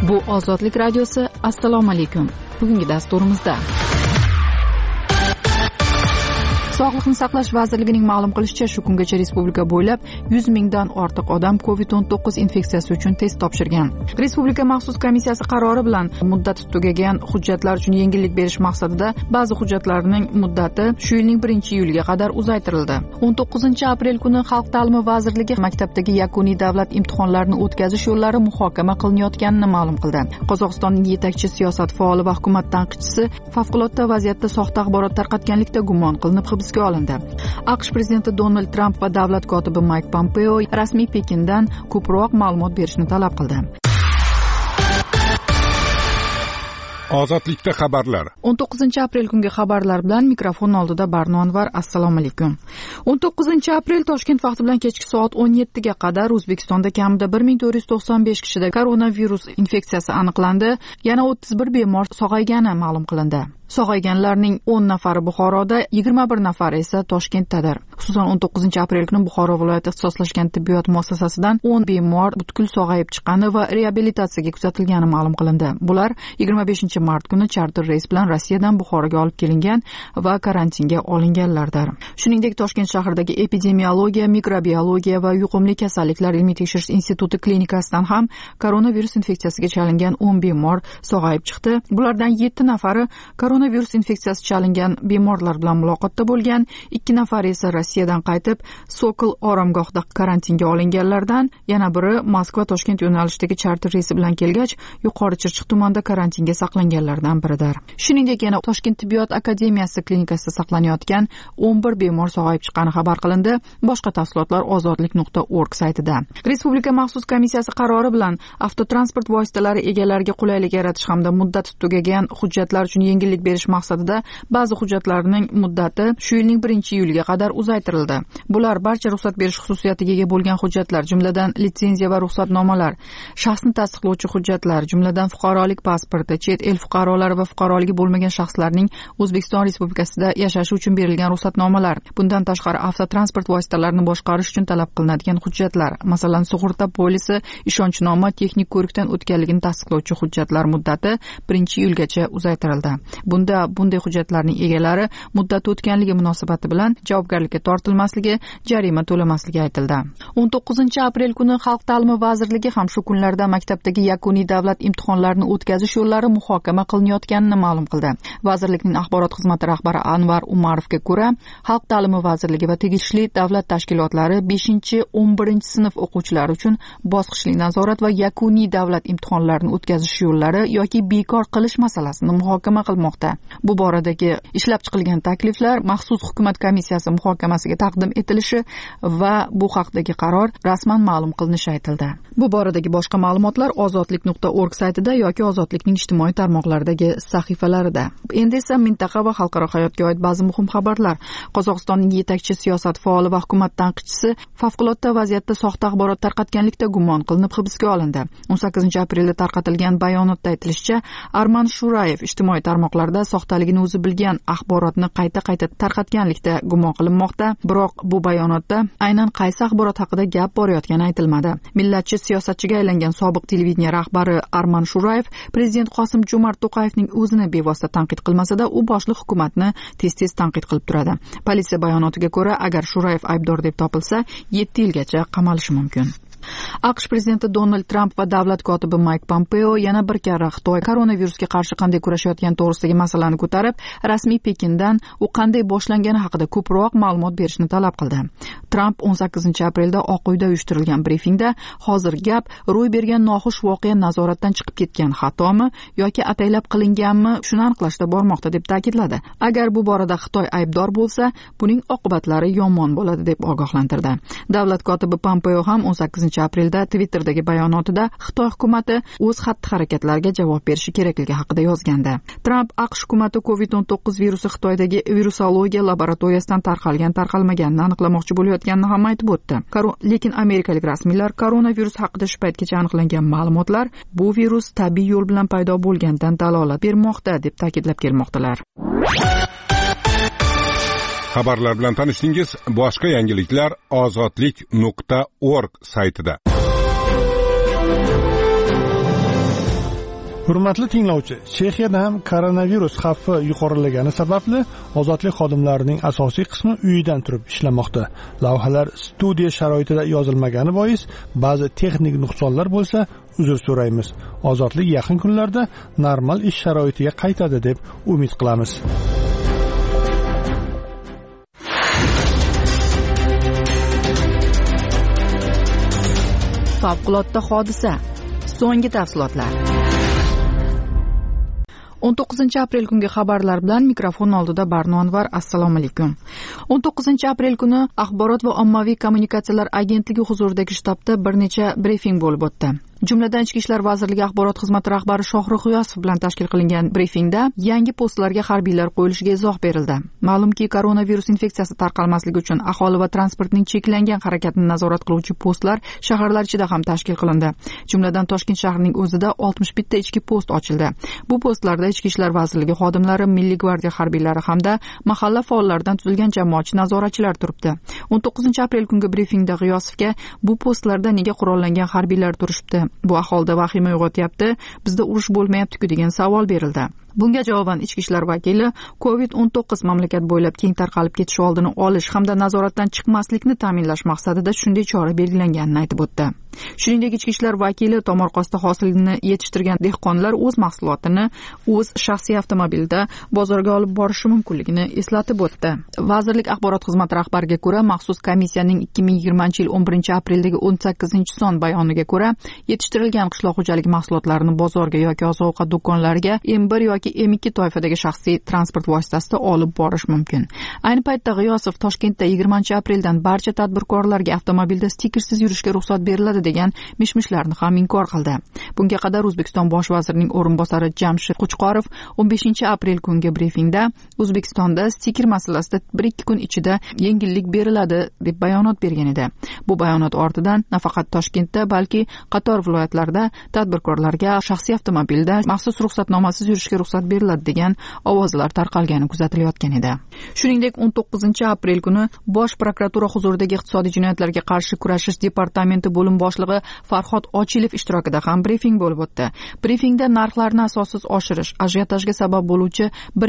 Bu Ozodlik radiosi. Assalomu alaykum. Bugungi dasturimizda Sog'liqni saqlash vazirligining ma'lum qilishicha, shu kungacha respublika bo'ylab 100 mingdan ortiq odam COVID-19 infeksiyasi uchun test topshirgan. Respublika maxsus komissiyasi qarori bilan muddati tugagan hujjatlar uchun yengillik berish maqsadida ba'zi hujjatlarning muddati shu yilning 1-iyuliga qadar uzaytirildi. 19-aprel kuni Xalq ta'limi vazirligi maktabdagi yakuniy davlat imtihonlarini o'tkazish yo'llari muhokama qilinayotganini ma'lum qildi. Qozog'istonning yetakchi siyosat faoli va hukumat tanqidchisi favqulodda vaziyatda soxta axborot tarqatganlikda gumon qilinib hibsga olindi. AQSh prezidenti Donald Tramp va davlat kotibi Mayk Pompeo rasmiy Pekindan ko'proq ma'lumot berishni talab qildi. Ozodlikda xabarlar. 19-aprel kungi xabarlar bilan mikrofon oldida Barno Anvar. Assalomu alaykum. 19-aprel Toshkent vaqti bilan kechki soat 17 ga qadar O'zbekistonda kamida 1495 kishida koronavirus infeksiyasi aniqlandi. Yana 31 bemor sog'aygani ma'lum qilindi. Sog'ayganlarning 10 nafari Buxoroda, 21 nafari esa Toshkentdadir. Xususan 19-aprel kuni Buxoro viloyati ixtisoslashgan tibbiyot muassasasidan 10 bemor butkul sog'ayib chiqqani va reabilitatsiyaga kuzatilgani ma'lum qilindi. Bular 25-mart kuni charter reys bilan Rossiyadan Buxoroga olib kelingan va karantinga olinganlardir. Shuningdek, Toshkent shahridagi epidemiologiya, mikrobiologiya va yuqumli kasalliklar ilmiy tekshirish instituti klinikasidan ham koronavirus infeksiyasiga chalingan 10 bemor sog'ayib chiqdi. Bulardan 7 nafari koronavirus infeksiyasi chalingan bemorlar bilan muloqotda bo'lgan, 2 nafari esa Rossiyadan qaytib Sokol oromgohda karantinga olinganlardan, yana biri Moskva Toshkent yo'nalishidagi charter reysi bilan kelgach, Yuqori Chirchiq tumanida karantinga saqlanganlardan biridir. Shuningdek, yana Toshkent tibbiyot akademiyasi klinikasida saqlanayotgan 11 bemor sog'ayib chiqqani xabar qilindi. Boshqa tafsilotlar ozodlik.org saytida. Respublika maxsus komissiyasi qarori bilan avtotransport vositalari egalariga qulaylik yaratish hamda muddati tugagan hujjatlar uchun yengillik berish maqsadida ba'zi hujjatlarning muddati shu yilning 1-iyuliga qadar uzaytirildi. Bular barcha ruxsat berish xususiyatiga ega bo'lgan hujjatlar, jumladan litsenziya va ruxsatnomalar, shaxsni tasdiqlovchi hujjatlar, jumladan fuqarolik pasporti, chet el fuqarolari va fuqaroligi bo'lmagan shaxslarning O'zbekiston Respublikasida yashashi uchun berilgan ruxsatnomalar. Bundan tashqari avtotransport vositalarini boshqarish uchun talab qilinadigan hujjatlar, masalan, sug'urta polisi, ishonchnoma, texnik ko'rikdan o'tganligini tasdiqlovchi hujjatlar muddati 1-iyulgacha uzaytirildi. Bunday hujjatlarning egalari muddati o'tganligi munosabati bilan javobgarlikka tortilmasligi, jarima to'lamasligi aytildi. 19-aprel kuni Xalq ta'limi vazirligi ham shu kunlarda maktabdagi yakuniy davlat imtihonlarini o'tkazish yo'llari muhokama qilinayotganini ma'lum qildi. Vazirlikning axborot xizmati rahbari Anvar Umarovga ko'ra, Xalq ta'limi vazirligi va tegishli davlat tashkilotlari 5-11 sinf o'quvchilari uchun bosqichli nazorat va yakuniy davlat imtihonlarini o'tkazish yo'llari yoki bekor qilish masalasini muhokama qilmoqda. Bu boradagi ishlab chiqilgan takliflar maxsus hukumat komissiyasi muhokamasiga taqdim etilishi va bu haqdagi qaror rasman ma'lum qilinishi aytildi. Bu boradagi boshqa ma'lumotlar ozodlik.org saytida yoki Ozodlikning ijtimoiy tarmoqlaridagi sahifalarida. Endi esa mintaqa va xalqaro hayotga oid ba'zi muhim xabarlar. Qozog'istonning yetakchi siyosat faoli va hukumat tanqidchisi favqulodda vaziyatda soxta axborot tarqatganlikda gumon qilinib hibsga olindi. 18-aprelda tarqatilgan bayonotda aytilishicha, Arman Shurayev ijtimoiy tarmoqlarda soxtaligini o'zi bilgan axborotni qayta tarqatganlikda gumon qilinmoqda. Biroq bu bayonotda aynan qaysi axborot haqida gap borayotgani aytilmadi. Millatchi siyosatchiga aylangan sobiq televideniya rahbari Arman Shurayev prezident Qosim Jomart To'qayevning o'zini bevosita tanqid qilmasa-da, u boshliq hukumatni tez-tez tanqid qilib turadi. Politsiya bayonotiga ko'ra, agar Shurayev aybdor deb topilsa, 7 yilgacha qamalishi mumkin. AQSh prezidenti Donald Tramp va davlat kotibi Mayk Pompeo yana bir karra Xitoy koronavirusga qarshi qanday kurashayotgani to'g'risidagi masalani ko'tarib, rasmiy Pekindan u qanday boshlangani haqida ko'proq ma'lumot berishni talab qildi. Tramp 18-aprelda Oq uyda uyushtirilgan brifingda hozir gap ro'y bergan noxush voqea nazoratdan chiqib ketgan xatomi yoki ataylab qilinganmi, shuni aniqlashda bormoqda deb ta'kidladi. Agar bu borada Xitoy aybdor bo'lsa, buning oqibatlari yomon bo'ladi deb ogohlantirdi. Davlat kotibi Pompeo ham 18-aprelda Twitter'dagi bayonotida Xitoy hukumati o'z xatti-harakatlariga javob berishi kerakligi haqida yozgandi. Tramp AQSh hukumati COVID-19 virusi Xitoydagi virusologiya laboratoriyasidan tarqalmaganini aniqlamoqchi bo'layotganini ham aytib o'tdi. Lekin amerikalik rasmiylar koronavirus haqida shu paytgacha aniqlangan ma'lumotlar bu virus tabiiy yo'l bilan paydo bo'lgandan dalolat bermoqda deb ta'kidlab kelmoqdalar. Xabarlar bilan tanishdingiz. Boshqa yangiliklar ozodlik.org saytida. Hurmatli tinglovchi, Chexiyada ham koronavirus xavfi yuqorilagani sababli ozodlik xodimlarining asosiy qismi uyidan turib ishlamoqda. Lavhalar studiya sharoitida yozilmagani bois ba'zi texnik nuqsonlar bo'lsa, uzr so'raymiz. Ozodlik yaqin kunlarda normal ish sharoitiga qaytadi deb umid qilamiz. Favqulodda hodisa. So'nggi tafsilotlar. 19-aprel kungi xabarlar bilan mikrofon oldida Barno Anvar. Assalomu alaykum. 19-aprel kuni Axborot va ommaviy kommunikatsiyalar agentligi huzuridagi shtabda bir necha brifing bo'lib o'tdi. Jumladan Ichki ishlar vazirligi axborot xizmati rahbari Shohrux G'iyosov bilan tashkil qilingan brifingda yangi postlarga harbiylar qo'yilishiga izoh berildi. Ma'lumki, koronavirus infeksiyasi tarqalmasligi uchun aholi va transportning cheklangan harakatini nazorat qiluvchi postlar shaharlar ichida ham tashkil qilindi. Jumladan Toshkent shahrining o'zida 61 ta ichki post ochildi. Bu postlarda Ichki ishlar vazirligi xodimlari, Milliy gvardiya harbiylari hamda mahalla faollaridan tuzilgan jamoatchi nazoratchilar turibdi. 19-aprel kungi brifingda G'iyosovga bu postlarda nega qurollangan harbiylar turishibdi? Bu aholida vahima uyg'otyapti, bizda urush bo'lmayapti-ku degan savol berildi. Bunga javoban Ichki ishlar vakili COVID-19 mamlakat bo'ylab keng tarqalib ketish oldini olish hamda nazoratdan chiqmaslikni ta'minlash maqsadida shunday chora belgilanganini aytib o'tdi. Shuningdek, Ichki ishlar vakili tomorqasida hosilni yetishtirgan dehqonlar o'z mahsulotini o'z shaxsiy avtomobilida bozorga olib borishi mumkinligini eslatib o'tdi. Vazirlik axborot xizmati rahbariga ko'ra, maxsus komissiyaning 2020-yil 11-apreldagi 18-son bayoniga ko'ra, yetishtirilgan qishloq xo'jaligi mahsulotlarini bozorga yoki oziq-ovqat do'konlariga M1 yoki M2 toifadagi shaxsiy transport vositasida olib borish mumkin. Ayni paytda G'iyosov Toshkentda 20-apreldan barcha tadbirkorlarga avtomobilda stikersiz yurishga ruxsat beriladi degan mishmishlarni ham inkor qildi. Bunga qadar O'zbekiston bosh vazirining o'rinbosari Jamshid Qo'chqorov 15-aprel kungi brifingda O'zbekistonda stiker masalasida 1-2 kun ichida yengillik beriladi deb bayonot bergan edi. Bu bayonot ortidan nafaqat Toshkentda, balki qator viloyatlarda tadbirkorlarga shaxsiy avtomobilda maxsus ruxsatnomasiz yurishga ruxsat beriladi degan ovozlar tarqalgani kuzatilayotgan edi. Shuningdek, 19-aprel kuni Bosh prokuratura huzuridagi iqtisodiy jinoyatlarga qarshi kurashish departamenti bo'lim boshlig'i Farhod Ochilov ishtirokida ham brifing bo'lib o'tdi. Brifingda narxlarni asossiz oshirish, ajiotajga sabab bo'luvchi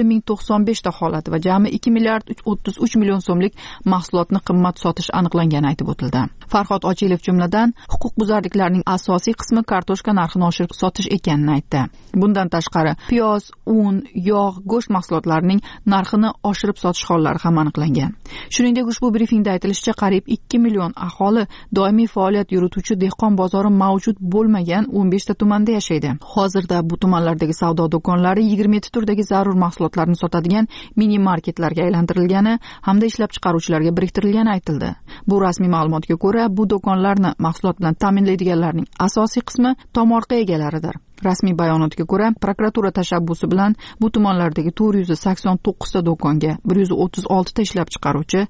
1095 ta holat va jami 2 milliard 33 million so'mlik mahsulotni qimmat sotish aniqlangani aytib o'tildi. Farhod Ochilov jumladan huquqbuzarliklarning asosiy qismi kartoshka narxini oshirib sotish ekanini aytdi. Bundan tashqari, piyoz, un, yog', go'sht mahsulotlarining narxini oshirib sotish hollari ham aniqlangan. Shuningdek, ushbu brifingda aytilishicha, qariyb 2 million aholi doimiy faoliyat yurituvchi dehqon bozori mavjud bo'lmagan 15 ta tumanda yashaydi. Hozirda bu tumanlardagi savdo do'konlari 27 turdagi zarur mahsulotlarni sotadigan mini marketlarga aylantirilgani hamda ishlab chiqaruvchilarga biriktirilgani aytildi. Bu rasmiy ma'lumotga ko'ra, bu do'konlarni mahsulot bilan ta'minlaydiganlarning asosiy qismi tomorqa egalaridir. Rasmiy bayonotga ko'ra, prokuratura tashabbusi bilan bu tumanlardagi 489 ta do'konga 136 ta ishlab chiqaruvchi,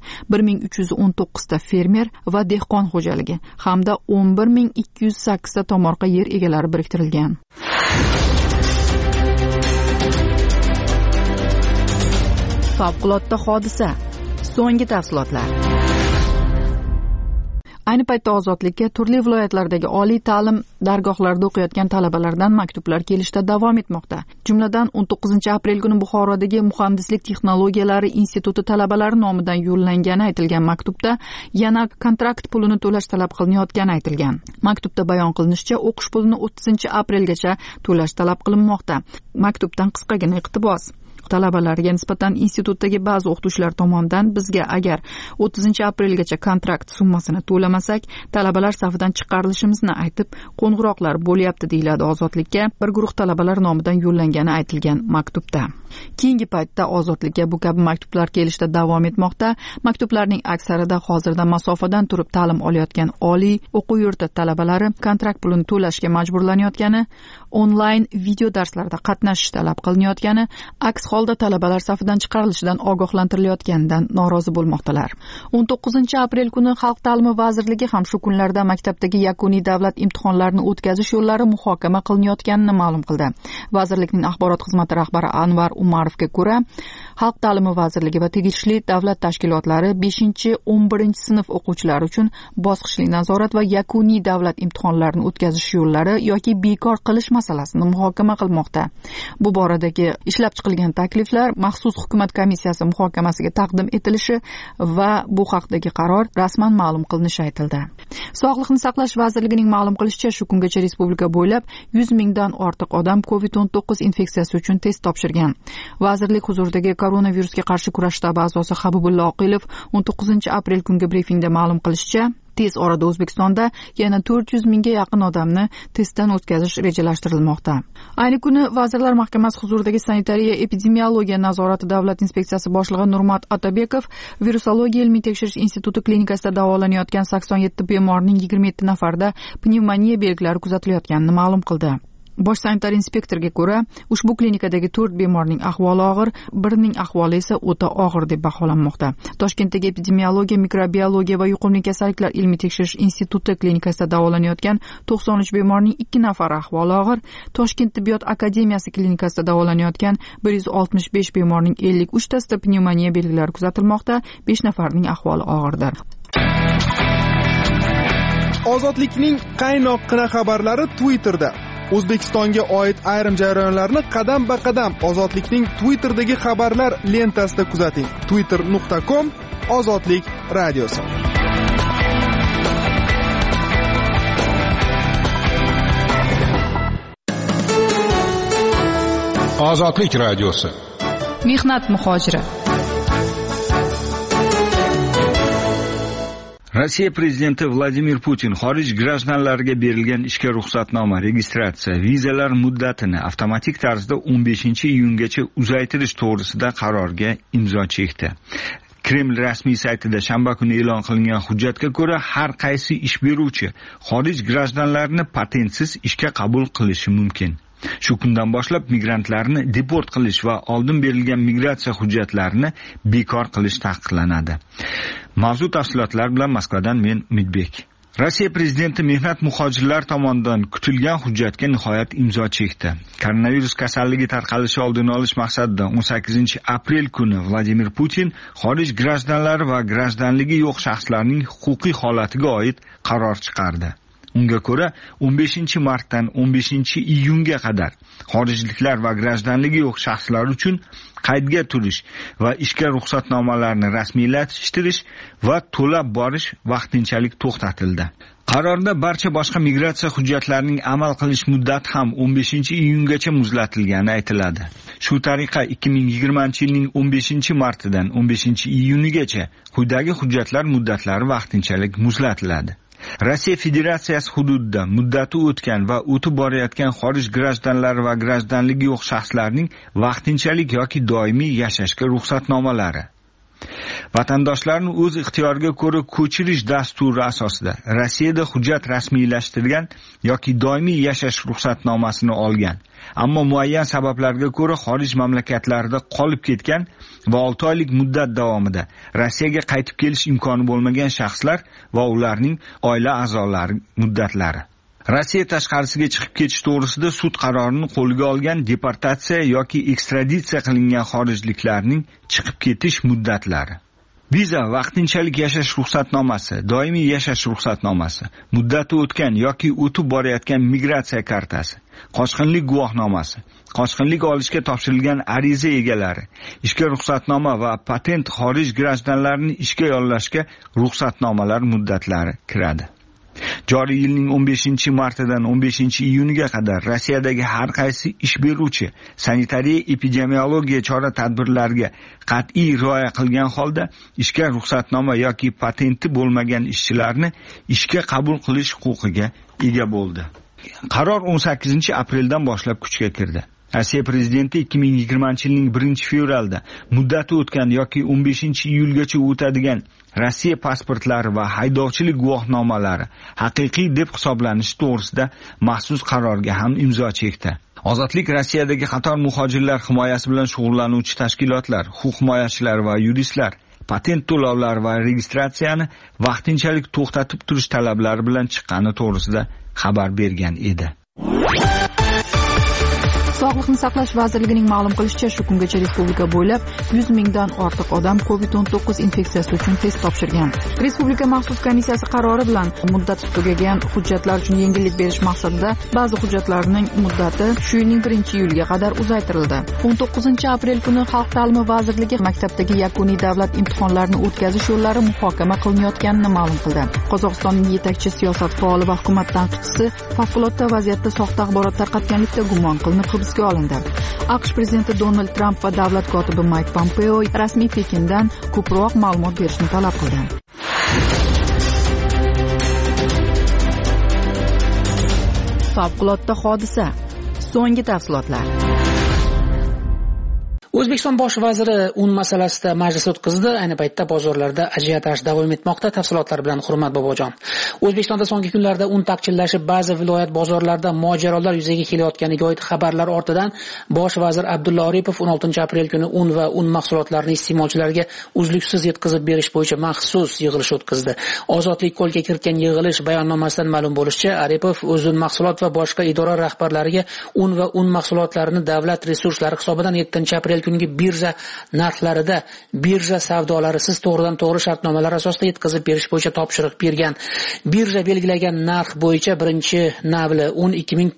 1319 ta fermer va dehqon xo'jaligi hamda 11208 ta tomorqa yer egalari biriktirilgan. Favqulodda hodisa. So'nggi tafsilotlar. Ayni paytda ozodlikka turli viloyatlardagi oliy ta'lim dargohlarida o'qiyotgan talabalardan maktublar kelishda davom etmoqda. Jumladan 19-aprel kuni Buxorodagi Muhandislik texnologiyalari instituti talabalari nomidan yo'llangani aytilgan maktubda yana kontrakt pulini to'lash talab qilinayotgani aytilgan. Maktubda bayon qilinishicha, o'qish pulini 30-aprelgacha to'lash talab qilinmoqda. Maktubdan qisqagina iqtibos. Talabalarga nisbatan institutdagi ba'zi o'qituvchilar tomonidan bizga agar 30-aprelgacha kontrakt summasini to'lamasak, talabalar safidan chiqarilishimizni aytib, qo'ng'iroqlar bo'lyapti, deyiladi Ozodlikka bir guruh talabalar nomidan yo'llangani aytilgan maktubda. Keyingi paytda Ozodlikka bu kabi maktublar kelishda davom etmoqda. Maktublarning aksarida hozirda masofadan turib ta'lim olayotgan oliy o'quv yurti talabalari kontrakt pulini to'lashga majburlanayotgani, onlayn video darslarda qatnashish talab qilinayotgani, aks holda talabalar safidan chiqarilishidan ogohlantirilayotganidan norozi bo'lmoqdalar. 19-aprel kuni Xalq ta'limi vazirligi ham shu kunlarda maktabdagi yakuniy davlat imtihonlarini o'tkazish yo'llari muhokama qilinayotganini ma'lum qildi. Vazirlikning axborot xizmati rahbari Anvar Umarovga ko'ra, Xalq ta'limi vazirligi va tegishli davlat tashkilotlari 5-11 sinf o'quvchilari uchun bosqichli nazorat va yakuniy davlat imtihonlarini o'tkazish yo'llari yoki bekor qilish masalasini muhokama qilmoqda. Bu boradagi ishlab chiqilgan takliflar maxsus hukumat komissiyasi muhokamasiga taqdim etilishi va bu haqdagi qaror rasman ma'lum qilinishi aytildi. Sog'liqni saqlash vazirligining ma'lum qilishicha, shu kungacha respublika bo'ylab 100 mingdan ortiq odam COVID-19 infeksiyasi uchun test topshirgan. Vazirlik huzuridagi koronavirusga qarshi kurash shtabi a'zosi Habibulla Oqilov 19-aprel kungi brifingda ma'lum qilishicha, tez orada O'zbekistonda yana 400 mingga yaqin odamni testdan o'tkazish rejalashtirilmoqda. Ayni kuni Vazirlar Mahkamasi huzuridagi sanitariya epidemiologiya nazorati davlat inspeksiyasi boshlig'i Nurmat Otabekov virusologiya ilmiy tekshirish instituti klinikasida davolanayotgan 87 bemorning 27 nafarida pnevmoniya belgilari kuzatilayotganini ma'lum qildi. Bosh sanitar inspektorga ko'ra, ushbu klinikadagi 4 bemorning ahvoli og'ir, birining ahvoli esa o'ta og'ir deb baholanmoqda. Toshkentdagi epidemiologiya, mikrobiologiya va yuqumli kasalliklar ilmiy tekshirish instituti klinikasida davolanayotgan 93 bemorning 2 nafari ahvoli og'ir, Toshkent tibbiyot akademiyasi klinikasida davolanayotgan 165 bemorning 53 tasida pnevmoniya belgilari kuzatilmoqda, 5 nafarning ahvoli og'irdir. Ozodlikning qaynoqqina xabarlari Twitterda. O'zbekistonga oid ayrim jarayonlarni qadam-ba-qadam Ozodlikning Twitter'dagi xabarlar lentasida kuzating. twitter.com Ozodlik radiosi. Ozodlik radiosi. Mehnat muhojiri. Rossiya prezidenti Vladimir Putin xorij grajdanlariga berilgan ishga ruxsatnoma, registratsiya, vizalar muddatini avtomatik tarzda 15-iyungacha uzaytirish to'g'risida qarorga imzo chekdi. Kreml rasmiy saytida shanba kuni e'lon qilingan hujjatga ko'ra, har qaysi ish beruvchi xorij grajdanlarini patentsiz ishga qabul qilishi mumkin. Shu kundan boshlab migrantlarni deport qilish va oldin berilgan migratsiya hujjatlarini bekor qilish taqiqlanadi. Mavzu tafsilotlar bilan Moskvadan men Umidbek. Rossiya prezidenti mehnat muhojirlar tomonidan kutilgan hujjatga nihoyat imzo chekdi. Koronavirus kasalligi tarqalishi oldini olish maqsadida 18-aprel kuni Vladimir Putin xorij grajdanlari va grajdanligi yo'q shaxslarning huquqiy holatiga oid qaror chiqardi. Unga ko'ra 15-martdan 15-iyunga qadar xorijliklar va grajdanligi yo'q shaxslar uchun qaydga turish va ishga ruxsatnomalarni rasmiylashtirish va to'lab borish vaqtinchalik to'xtatildi. Qarorda barcha boshqa migratsiya hujjatlarining amal qilish muddati ham 15-iyungacha muzlatilgani aytiladi. Shu tariqa 2020-yilning 15-martidan 15-iyunigacha quyidagi hujjatlar muddatlari vaqtinchalik muzlatiladi. Rossiya Federatsiyasi hududida muddati o'tgan va o'tib borayotgan xorij grajdanlari va grajdanligi yo'q shaxslarning vaqtinchalik yoki doimiy yashashga ruxsatnomalari. Vatandoshlarni o'z ixtiyoriga ko'ra ko'chirish dasturi asosida Rossiyada hujjat rasmiylashtirgan yoki doimiy yashash ruxsatnomasini olgan, ammo muayyan sabablarga ko'ra xorij mamlakatlarida qolib ketgan va 6 oylik muddat davomida Rossiyaga qaytib kelish imkoni bo'lmagan shaxslar va ularning oila a'zolari muddatlari. Rossiya tashqarisiga chiqib ketish to'g'risida sud qarorini qo'lga olgan deportatsiya yoki ekstraditsiya qilingan xorijliklarning chiqib ketish muddatlari. Viza, vaqtinchalik yashash ruxsatnomasi, doimiy yashash ruxsatnomasi, muddati o'tgan yoki o'tib borayotgan migratsiya kartasi, qochqinlik guvohnomasi, qochqinlik olishga topshirilgan ariza egalari, ishga ruxsatnoma va patent xorij grajdanlarini ishga yollashga ruxsatnomalar muddatlari kiradi. Joriy yilning 15-martidan 15-iyuniga qadar Rossiyadagi har qaysi ish beruvchi sanitariya epidemiologiya chora-tadbirlariga qat'iy rioya qilgan holda ishga ruxsatnoma yoki patenti bo'lmagan ishchilarni ishga qabul qilish huquqiga ega bo'ldi. Qaror 18-apreldan boshlab kuchga kirdi. Rossiya prezidenti 2020-yilning 1-fevralda muddati o'tgan yoki 15-iyulgacha o'tadigan Rossiya pasportlari va haydovchilik guvohnomalari haqiqiy deb hisoblanishi to'g'risida maxsus qarorga ham imzo chekdi. Ozodlik Rossiyadagi qator muhojirlar himoyasi bilan shug'ullanuvchi tashkilotlar, huquq himoyachilar va yuristlar patent to'lovlar va registratsiyani vaqtinchalik to'xtatib turish talablari bilan chiqqani to'g'risida xabar bergan edi. Sog'liqni saqlash vazirligining ma'lum qilishicha, shu kungacha respublika bo'ylab 100 mingdan ortiq odam COVID-19 infeksiyasi uchun test topshirgan. Respublika maxsus komissiyasi qarori bilan muddati tugagan hujjatlar uchun yengillik berish maqsadida ba'zi hujjatlarning muddati shu yilning 1-iyulga qadar uzaytirildi. 19-aprel kuni Xalq ta'limi vazirligi maktabdagi yakuniy davlat imtihonlarini o'tkazish yo'llari muhokama qilinayotganini ma'lum qildi. Qozog'istonning yetakchi siyosat faoli va hukumat tanqidchisi favqulodda vaziyatda soxta axborot tarqatganlikda gumon qilinib hibsga olindi. AQSh prezidenti Donald Tramp va davlat kotibi Mike Pompeo rasmiy Pekindan ko'proq ma'lumot berishni talab qildi. Favqulodda hodisa. So'nggi tafsilotlar. O'zbekiston bosh vaziri un masalasida majlis o'tkazdi. Ayni paytda bozorlarda ajiotaj davom etmoqda. Tafsilotlar bilan Hurmat Bobojon. O'zbekistonda so'nggi kunlarda un taqchillashib, ba'zi viloyat bozorlarida mojarolar yuzaga kelayotganiga oid xabarlar ortidan bosh vazir Abdulla Aripov 16-aprel kuni un va un mahsulotlarini iste'molchilarga uzluksiz yetkazib berish bo'yicha maxsus yig'ilish o'tkazdi. Ozodlik qo'lga kiritgan yig'ilish bayonnomasidan ma'lum bo'lishicha, Aripov o'zun mahsulot va boshqa idora rahbarlariga un va un mahsulotlarini davlat resurslari hisobidan 7-aprel kungi birja narxlarida birja savdolarisiz to'g'ridan-to'g'ri shartnomalar asosida yetkazib berish bo'yicha topshiriq bergan. Birja belgilagan narx bo'yicha birinchi navli un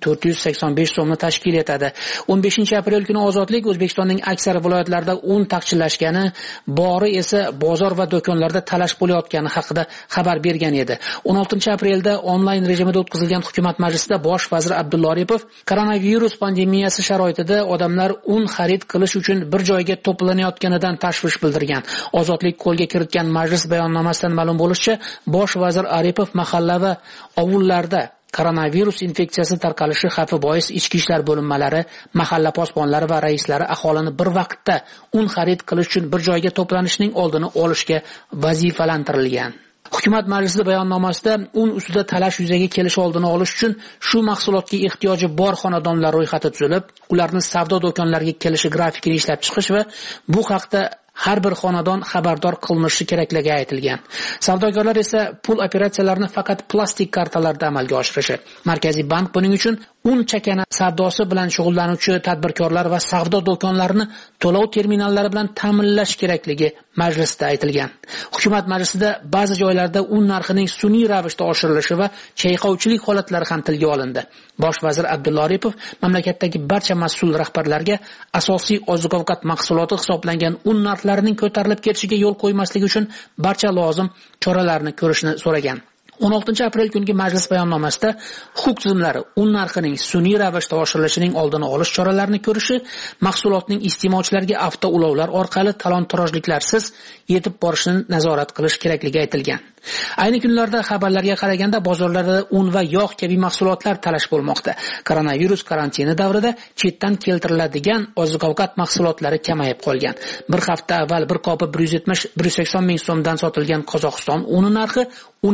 2485 so'mni tashkil etadi. 15-aprel kuni Ozodlik O'zbekistonning aksar viloyatlarida un taqchillashgani, bori esa bozor va do'konlarda talash bo'layotgani haqida xabar bergan edi. 16-aprelda onlayn rejimida o'tkazilgan hukumat majlisida bosh vazir Abdulla Aripov koronavirus pandemiyasi sharoitida odamlar un xarid qilish uchun bir joyga to'planayotganidan tashvish bildirgan. Ozodlik qo'lga kiritgan majlis bayonnomasidan ma'lum bo'lishicha, bosh vazir Aripov mahalla va ovullarda koronavirus infeksiyasi tarqalishi xavfi bois ichki ishlar bo'linmalari, mahalla posbonlari va raislari aholini bir vaqtda un xarid qilish uchun bir joyga to'planishining oldini olishga vazifalantirilgan. Hukumat majlisi bayonnomasida un ustida talash yuzaga kelish oldini olish uchun shu mahsulotga ehtiyoji bor xonadonlar ro'yxati tuzilib, ularni savdo do'konlariga kelishi grafikini ishlab chiqish va bu haqda har bir xonadon xabardor qilinishi kerakligi aytilgan. Savdogarlar esa pul operatsiyalarini faqat plastik kartalarda amalga oshirishi. Markaziy bank buning uchun un chakana savdosi bilan shug'ullanuvchi tadbirkorlar va savdo do'konlarini to'lov terminallari bilan ta'minlash kerakligi majlisda aytilgan. Hukumat majlisida ba'zi joylarda un narxining sun'iy ravishda oshirilishi va chayqovchilik holatlari ham tilga olindi. Bosh vazir Abdulla Aripov mamlakatdagi barcha mas'ul rahbarlarga asosiy oziq-ovqat mahsuloti hisoblangan un narxlarining ko'tarilib ketishiga yo'l qo'ymaslik uchun barcha lozim choralarni ko'rishni so'ragan. 16-aprel kungi majlis bayonnomasida huquq tizimlari un narxining sun'iy ravishda oshirilishining oldini olish choralarini ko'rishi, mahsulotning iste'molchilarga avtoulovlar orqali talon-torojliklarsiz yetib borishini nazorat qilish kerakligi aytilgan. Ayni kunlarda xabarlarga qaraganda bozorlarda un va yog' kabi mahsulotlar talash bo'lmoqda. Koronavirus karantini davrida chetdan keltiriladigan oziq-ovqat mahsulotlari kamayib qolgan. Bir hafta avval bir kopi 170-180 ming so'mdan sotilgan Qozog'iston uni narxi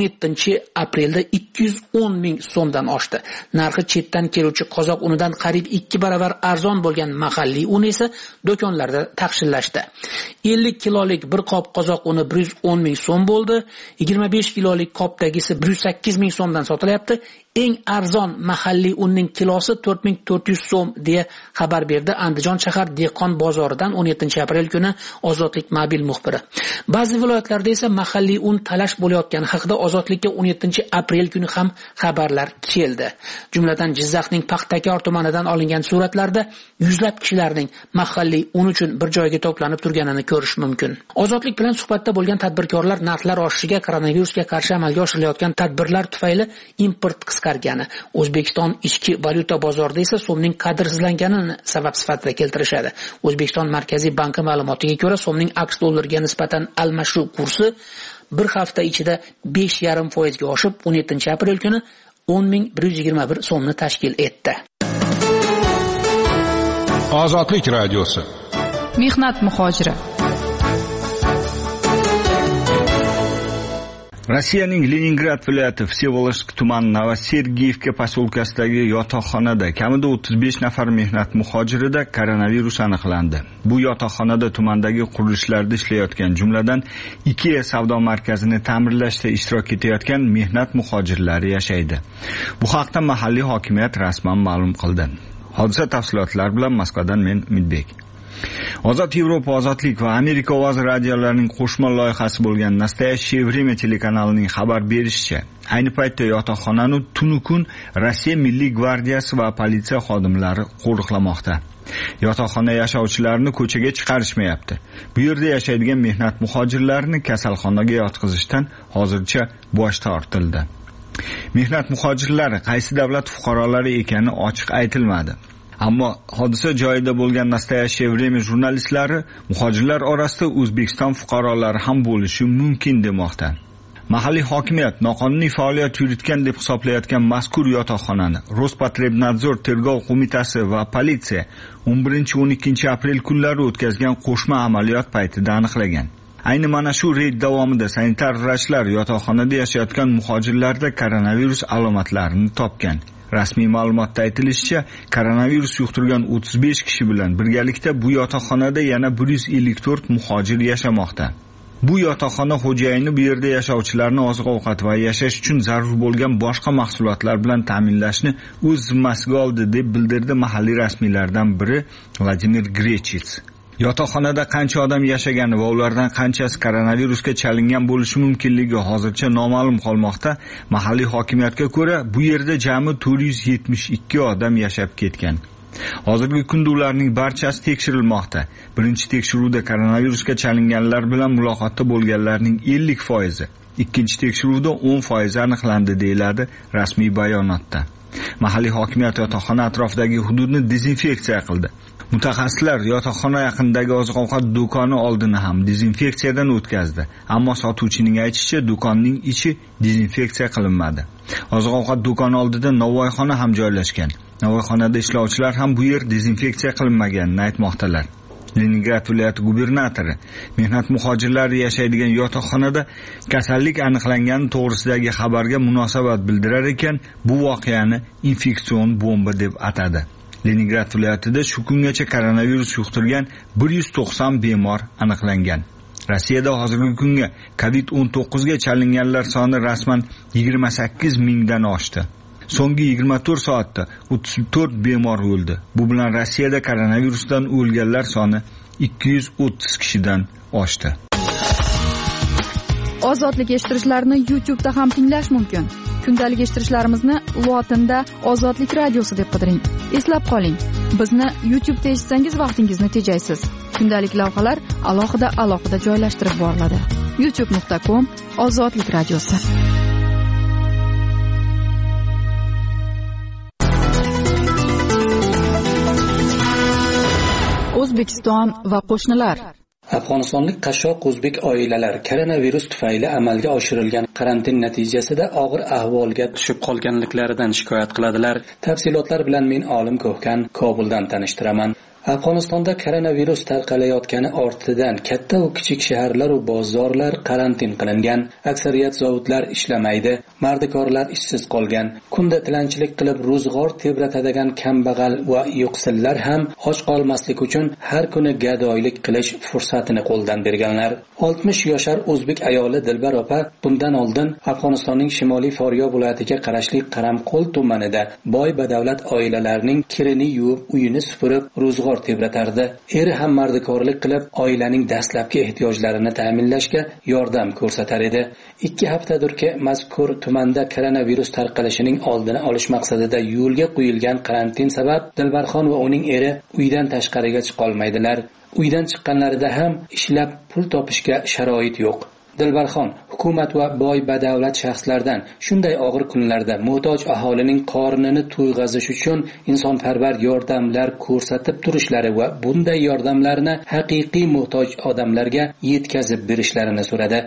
17-aprelda 210 ming so'mdan oshdi. Narxi chetdan keluvchi qozoq unidan qariyb 2 baravar arzon bo'lgan mahalliy un esa do'konlarda taqchillashdi. 50 kilolik bir qop qozoq uni 110 ming so'm bo'ldi. 25 kilolik qopdagisi 108 ming so'mdan sotilyapti. Eng arzon mahalliy unning kilosi 4400 so'm deya xabar berdi Andijon shahar dehqon bozoridan 17-aprel kuni Ozodlik mobil muxbiri. Ba'zi viloyatlarda esa mahalliy un talash bo'layotgani haqida Ozodlikka 17-aprel kuni ham xabarlar keldi. Jumladan Jizzaxning Paxtakor tumanidan olingan suratlarda yuzlab kishilarning mahalliy un uchun bir joyga to'planib turganini ko'rish mumkin. Ozodlik bilan suhbatda bo'lgan tadbirkorlar narxlar oshishiga, koronavirusga qarshi amalga oshirilayotgan tadbirlar tufayli import qisqargani, O'zbekiston ichki valyuta bozorida esa so'mning qadrsizlanganini sabab sifatida keltirishadi. O'zbekiston Markaziy banki ma'lumotiga ko'ra, so'mning aks dollariga nisbatan almashuv kursi bir hafta ichida 5,5% ga oshib, 17-aprel kuni 10.121 so'mni tashkil etdi. Ozodlik radiosi. Mehnat muhojiri. Rossiyaning Leningrad viloyati Vsevolozhsk tumani Novosergiyevka posyolkasidagi yotoqxonada kamida 35 nafar mehnat muhojirida koronavirus aniqlandi. Bu yotoqxonada tumandagi qurilishlarda ishlayotgan, jumladan IKEA savdo markazini ta'mirlashda ishtirok etayotgan mehnat muhojirlari yashaydi. Bu haqda mahalliy hokimiyat rasman ma'lum qildi. Hodisa tafsilotlari bilan Moskvadan men Umidbek. Ozod Yevropa, Ozodlik va Amerika ovoz radiolarining qo'shma loyihasi bo'lgan Nastoящее время telekanalining xabar berishicha, ayni paytda yotoqxonani tunu kun Rossiya Milliy gvardiyasi va politsiya xodimlari qo'riqlamoqda. Yotoqxona yashovchilarini ko'chaga chiqarishmayapti. Bu yerda yashaydigan mehnat muhojirlarini kasalxonaga yotqizishdan hozircha bosh tortildi. Mehnat muhojirlari qaysi davlat fuqarolari ekani ochiq aytilmadi. Ammo hodisa joyida bo'lgan Nastoящее время jurnalistlari muhojirlar orasida O'zbekiston fuqarolari ham bo'lishi mumkin demoqda. Mahalliy hokimiyat noqonuniy faoliyat yuritgan deb hisoblayotgan mazkur yotoqxonani Rospotrebnadzor tergov qo'mitasi va politsiya 11-12 aprel kunlari o'tkazgan qo'shma amaliyot paytida aniqlagan. Ayni mana shu reyd davomida sanitar vrachlar yotoqxonada yashayotgan muhojirlarda koronavirus alomatlarini topgan. Rasmiy ma'lumotda aytilishicha, koronavirus yuqtirgan 35 kishi bilan birgalikda bu yotoqxonada yana 154 muhojir yashamoqda. Bu yotoqxona xo'jayini bu yerda yashovchilarni oziq-ovqat va yashash uchun zarur bo'lgan boshqa mahsulotlar bilan ta'minlashni o'z zimmasiga oldi deb bildirdi mahalliy rasmiylardan biri Vladimir Grechits. Yotoqxonada qancha odam yashagani va ulardan qanchasi koronavirusga chalingan bo'lishi mumkinligi hozircha noma'lum qolmoqda. Mahalliy hokimiyatga ko'ra, bu yerda jami 472 odam yashab ketgan. Hozirgi kunda ularning barchasi tekshirilmoqda. Birinchi tekshiruvda koronavirusga chalinganlar bilan muloqotda bo'lganlarning 50%, ikkinchi tekshiruvda 10% aniqlandi deyiladi rasmiy bayonotda. Mahalliy hokimiyat yotoqxona atrofidagi hududni dezinfeksiya qildi. Mutaxassislar yotoqxona yaqinidagi oziq-ovqat do'koni oldini ham dezinfeksiyadan o'tkazdi, ammo sotuvchining aytishicha, do'konning ichi dezinfeksiya qilinmadi. Oziq-ovqat do'koni oldida novvoyxona ham joylashgan. Novvoyxonada ishlovchilar ham bu yer dezinfeksiya qilinmaganini aytmoqdalar. Leningrad viloyati gubernatori mehnat muhojirlari yashaydigan yotoqxonada kasallik aniqlangani to'g'risidagi xabarga munosabat bildirar ekan, bu voqeani infeksion bomba deb atadi. Leningrad viloyatida shu kungacha koronavirus yuqtirgan 190 bemor aniqlangan. Rossiyada hozirgi kunga COVID-19 ga chalinganlar soni rasman 28 mingdan oshdi. So'nggi 24 soatda 34 bemor o'ldi. Bu bilan Rossiyada koronavirusdan o'lganlar soni 230 kishidan oshdi. Ozodlik eshittirishlarni YouTube'da ham tinglash mumkin. Kundalik eshittirishlarimizni lotinda Ozodlik radiosi deb qidiring. Eslab qoling, bizni YouTube'da eshitsangiz vaqtingizni tejaysiz. Kundalik lavhalar alohida joylashtirib boriladi. youtube.com/Ozodlik radiosi. O'zbekiston va qo'shnilar. Afg'onistonlik qashshoq o'zbek oilalar koronavirus tufayli amalga oshirilgan karantin natijasida og'ir ahvolga tushib qolganliklaridan shikoyat qiladilar. Tafsilotlar bilan men Olim Ko'hkan Kobuldan tanishtiraman. Afg'onistonda koronavirus tarqalayotgani ortidan katta va kichik shaharlar va bozorlar karantin qilingan. Aksariyat zavodlar ishlamaydi, mardikorlar ishsiz qolgan. Kunda tilanchilik qilib ro'zg'or tebratadigan kambag'al va yo'qsillar ham och qolmaslik uchun har kuni gadoylik qilish fursatini qo'ldan berganlar. 60 yoshar o'zbek ayoli Dilbar opa bundan oldin Afg'onistonning Shimoliy Faryob viloyatiga qarashli Qaramqo'l tumanida boy badavlat oilalarning kirini yuvib, uyini supurib, ro'zg'or tebratardi. Eri ham mardikorlik qilib, oilaning dastlabki ehtiyojlarini ta'minlashga yordam ko'rsatar edi. 2 haftadirki mazkur tumanda koronavirus tarqalishining oldini olish maqsadida yo'lga qo'yilgan karantin sabab Dilbarxon va uning eri uydan tashqariga chiqa olmaydilar. Uydan chiqqanlarida ham ishlab pul topishga sharoit yo'q. Dilbarxon hukumat va boy badavlat shaxslardan shunday og'ir kunlarda muhtoj aholining qornini to'yg'azish uchun insonparvar yordamlar ko'rsatib turishlari va bunday yordamlarni haqiqiy muhtoj odamlarga yetkazib berishlarini so'radi.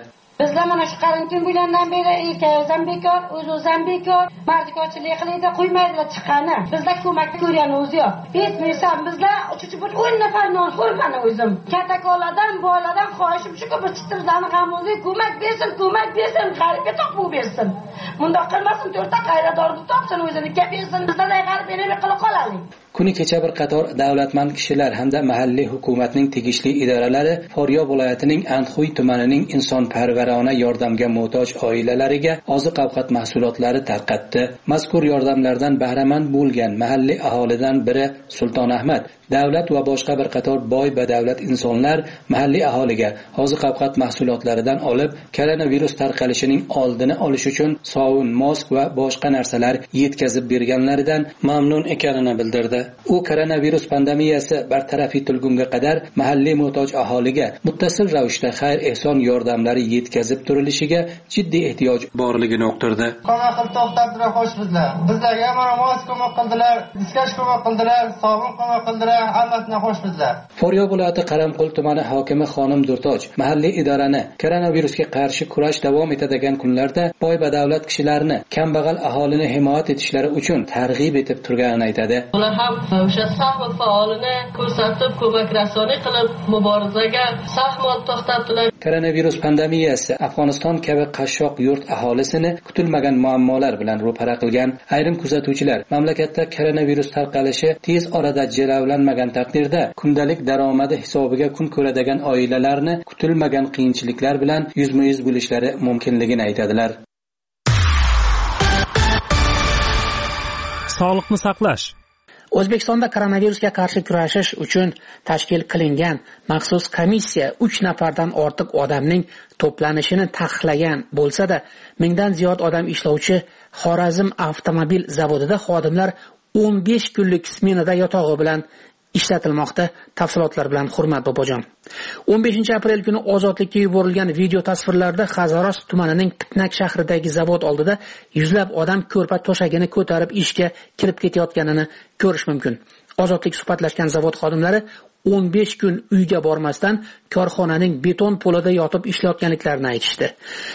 Bizlar mana shu karantin bo'lgandan beri ikkalamiz ham bekor, o'z ham bekor, mardikorchilik qiladi, qo'ymaydilar chiqqani. Bizlar ko'mak ko'rganimiz yo'q. Yetmaysan bizlar uchinchi bir 10 nafar non xo'rmani o'zim. Kattakolardan, bolalardan xohishim shuki bir chitirlarni g'amimizga ko'mak bersin, g'aribga topib bersin. Bundoq qilmasin, 4 ta qayradorni topsin, o'zini bersin. Bizlar g'arib berib qilib qolaylik. Kuni kecha bir qator davlatmand kishilar hamda mahalliy hukumatning tegishli idoralari Faryob viloyatining Andxuy tumanining insonparvarona yordamga muhtoj oilalariga oziq-ovqat mahsulotlari tarqatdi. Mazkur yordamlardan bahramand bo'lgan mahalliy aholidan biri Sulton Ahmad davlat va boshqa bir qator boy badavlat insonlar mahalliy aholiga oziq-ovqat mahsulotlaridan olib, koronavirus tarqalishining oldini olish uchun sovun, mask va boshqa narsalar yetkazib berganlaridan mamnun ekanini bildirdi. U koronavirus pandemiyasi bartaraf etilgunga qadar mahalliy muhtoj aholiga muttasil ravishda xayr-ehson yordamlari yetkazib turilishiga jiddiy ehtiyoj borligini uqtirdi. Qanaqa qilib to'xtatdilar xo'shbizlar. Bizlarga mana mask ko'mak qildilar, diskash ko'mak qildilar, sovun ko'mak qildilar, hammasini xo'shbizlar. Faryob viloyati Qaramqul tumani hokimi xonim Durtoj mahalliy idorani koronavirusga qarshi kurash davom etadigan kunlarda boy badavlat kishilarni kambag'al aholini himoya etishlari uchun targ'ib etib turganini aytadi. Ular ham o'sha sahmi faolini ko'rsatib, ko'mak rasoni qilib muborazaga sahmon to'xtatdilar. Koronavirus pandemiyasi Afg'oniston kabi qashshoq yurt aholisini kutilmagan muammolar bilan ro'para qilgan. Ayrim kuzatuvchilar mamlakatda koronavirus tarqalishi tez orada jilovlanmagan taqdirda kundalik daromadi hisobiga kun ko'radigan oilalarni kutilmagan qiyinchiliklar bilan yuzma-yuz bo'lishlari mumkinligini aytadilar. Sog'liqni saqlash. O'zbekistonda koronavirusga qarshi kurashish uchun tashkil qilingan maxsus komissiya 3 nafardan ortiq odamning to'planishini taqiqlagan bo'lsa-da, mingdan ziyod odam ishlovchi Xorazm avtomobil zavodida xodimlar 15 kunlik smenada yotog'i bilan ishlatilmoqda. Tafsilotlar bilan Hurmat Bobojon. 15-aprel kuni ozodlikka yuborilgan video tasvirlarda Hazoras tumanining Pitnak shahridagi zavod oldida yuzlab odam ko'rpa to'shagini ko'tarib ishga kirib ketayotganini ko'rish mumkin. Ozodlik suhbatlashgan zavod xodimlari 15 kun uyga bormasdan korxonaning beton polida yotib ishlayotganliklarini aytishdi.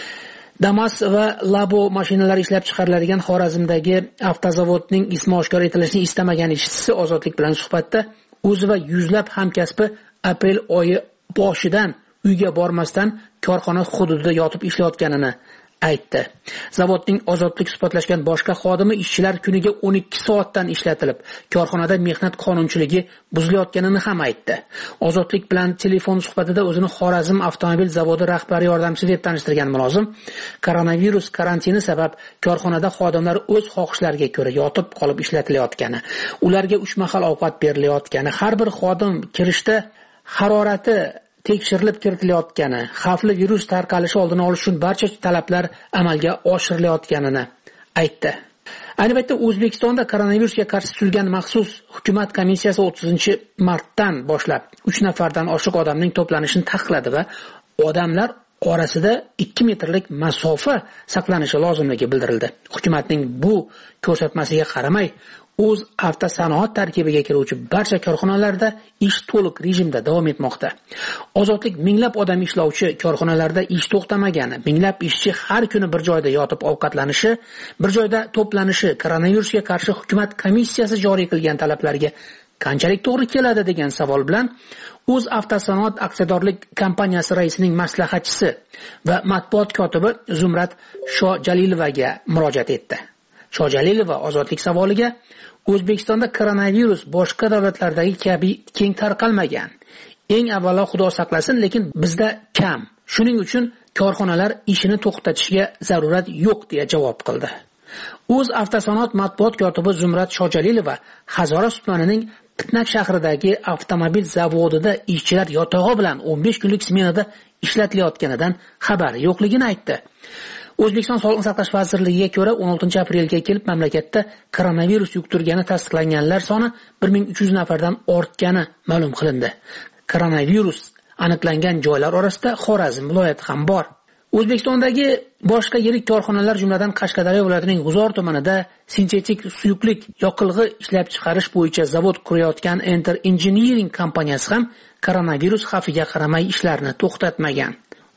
Damas va Labo mashinalari ishlab chiqariladigan Xorazmdagi avtozavodning ismi oshkor etilishini istamagan ishchisi Ozodlik bilan suhbatda o'zi va yuzlab hamkasbi aprel oyi boshidan uyga bormasdan korxona hududida yotib ishlayotganini aytdi. Zavodning Ozodlik suhbatlashgan boshqa xodimi ishchilar kuniga 12 soatdan ishlatilib, korxonada mehnat qonunchiligi buzilayotganini ham aytdi. Ozodlik bilan telefon suhbatida o'zini Xorazm avtomobil zavodi rahbari yordamchisi deb tanishtirgan mulozim, koronavirus karantini sabab korxonada xodimlar o'z xohishlariga ko'ra yotib qolib ishlatilayotgani, ularga 3 mahal ovqat berilayotgani, har bir xodim kirishda harorati tekshirilib kiritilayotgani, xavfli virus tarqalishi oldini olish uchun barcha talablar amalga oshirilayotganini aytdi. Ayni paytda O'zbekistonda koronavirusga qarshi tuzilgan maxsus hukumat komissiyasi 30-martdan boshlab 3 nafardan oshiq odamning to'planishini taqiqladi va odamlar orasida 2 metrlik masofa saqlanishi lozimligi bildirildi. Hukumatning bu ko'rsatmasiga qaramay, o'z avtosanoat tarkibiga kiruvchi barcha korxonalarda ish to'liq rejimda davom etmoqda. Ozodlik minglab odam ishlovchi korxonalarda ish to'xtamagani, minglab ishchi har kuni bir joyda yotib ovqatlanishi, bir joyda to'planishi koronavirusga qarshi hukumat komissiyasi joriy qilgan talablarga qanchalik to'g'ri keladi degan savol bilan o'z avtosanoat aksiyadorlik kompaniyasi raisining maslahatchisi va matbuot kotibi Zumrat Shojalilovaga murojaat etdi. Shojalilova Ozodlik savoliga O'zbekistonda koronavirus boshqa davlatlardagi kabi keng tarqalmagan. Eng avvalo Xudo saqlasin, lekin bizda kam. Shuning uchun korxonalar ishini to'xtatishga zarurat yo'q deya javob qildi. O'z avtosanoat matbuot kotibi Zumrat Shojalilova Hazoras tumanining Pitnak shahridagi avtomobil zavodida ishchilar yotog'i bilan 15 kunlik smenada ishlatilayotganidan xabari yo'qligini aytdi. O'zbekiston Sog'liqni saqlash vazirligiga ko'ra 16-aprelga kelib mamlakatda koronavirus yuqtirgani tasdiqlanganlar soni 1300 nafardan ortgani ma'lum qilindi. Koronavirus aniqlangan joylar orasida Xorazm viloyati ham bor. O'zbekistondagi boshqa yirik korxonalar jumladan Qashqadaryo viloyatining G'uzor tumanida sintetik suyuqlik yoqilg'i ishlab chiqarish bo'yicha zavod qurayotgan Enter Engineering kompaniyasi ham koronavirus xavfiga qaramay ishlarini to'xtatmagan.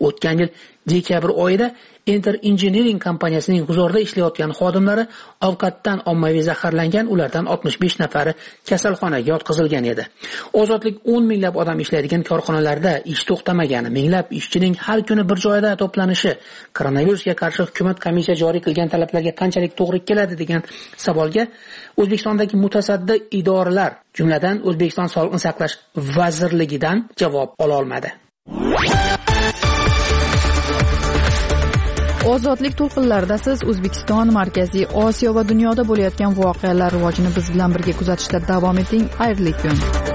O'tgan yil dekabr oyida Enter Engineering kompaniyasining huzurida ishlayotgan xodimlari ovqatdan ommaviy zaharlangan, ulardan 65 nafari kasalxonaga yotqizilgan edi. Ozodlik 10 minglab odam ishlaydigan korxonalarda ish to'xtamagani, minglab ishchining har kuni bir joyda to'planishi koronavirusga qarshi hukumat komissiya joriy qilgan talablarga qanchalik to'g'ri keladi degan savolga O'zbekistondagi mutasaddi idoralar, jumladan O'zbekiston Sog'liqni saqlash vazirligidan javob ola olmadi. Ozodlik to'lqinlarida siz O'zbekiston, Markaziy Osiyo va dunyoda bo'layotgan voqealar rivojini biz bilan birga kuzatishda davom eting. Xayrli kun.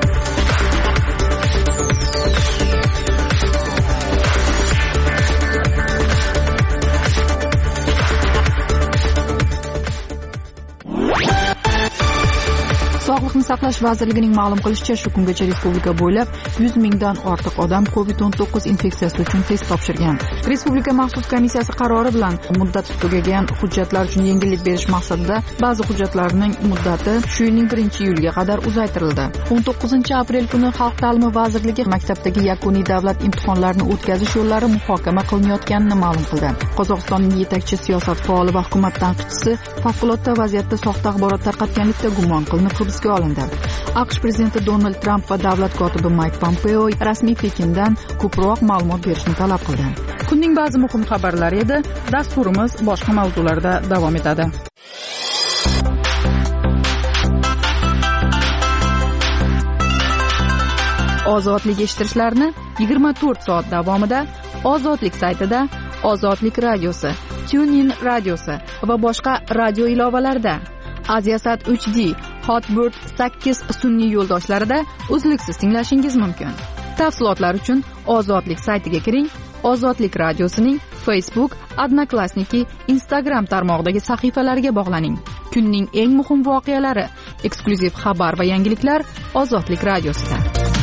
Sog'liqni saqlash vazirligining ma'lum qilishicha, shu kungacha respublika bo'ylab 100 mingdan ortiq odam COVID-19 infeksiyasi uchun test topshirgan. Respublika maxsus komissiyasi qarori bilan muddati tugagan hujjatlar uchun yengillik berish maqsadida ba'zi hujjatlarning muddati shu yilning 1-iyulga qadar uzaytirildi. 19-aprel kuni Xalq ta'limi vazirligi maktabdagi yakuniy davlat imtihonlarini o'tkazish yo'llari muhokama qilinayotganini ma'lum qildi. Qozog'istonning yetakchi siyosat faoli va hukumat tanqidchisi favqulodda vaziyatda soxta axborot tarqatganlikda gumon qilinib hibsga olindi. AQSh prezidenti Donald Tramp va davlat kotibi Mike Pompeo rasmiy Pekindan ko'proq ma'lumot berishni talab qildi. Kunning ba'zi muhim xabarlari edi. Dasturimiz boshqa mavzularda davom etadi. Ozodlik eshittirishlarni 24 soat davomida Ozodlik saytida, Ozodlik radiosi, TuneIn radiosi va boshqa radio ilovalarida, Aziasat 3D, Hotbird 8 sun'iy yo'ldoshlarida uzluksiz tinglashingiz mumkin. Tafsilotlar uchun Ozodlik saytiga kiring. Ozodlik radiosining Facebook, Odnoklassniki, Instagram tarmog'idagi sahifalariga bog'laning. Kunning eng muhim voqealari, eksklyuziv xabar va yangiliklar Ozodlik radiosida.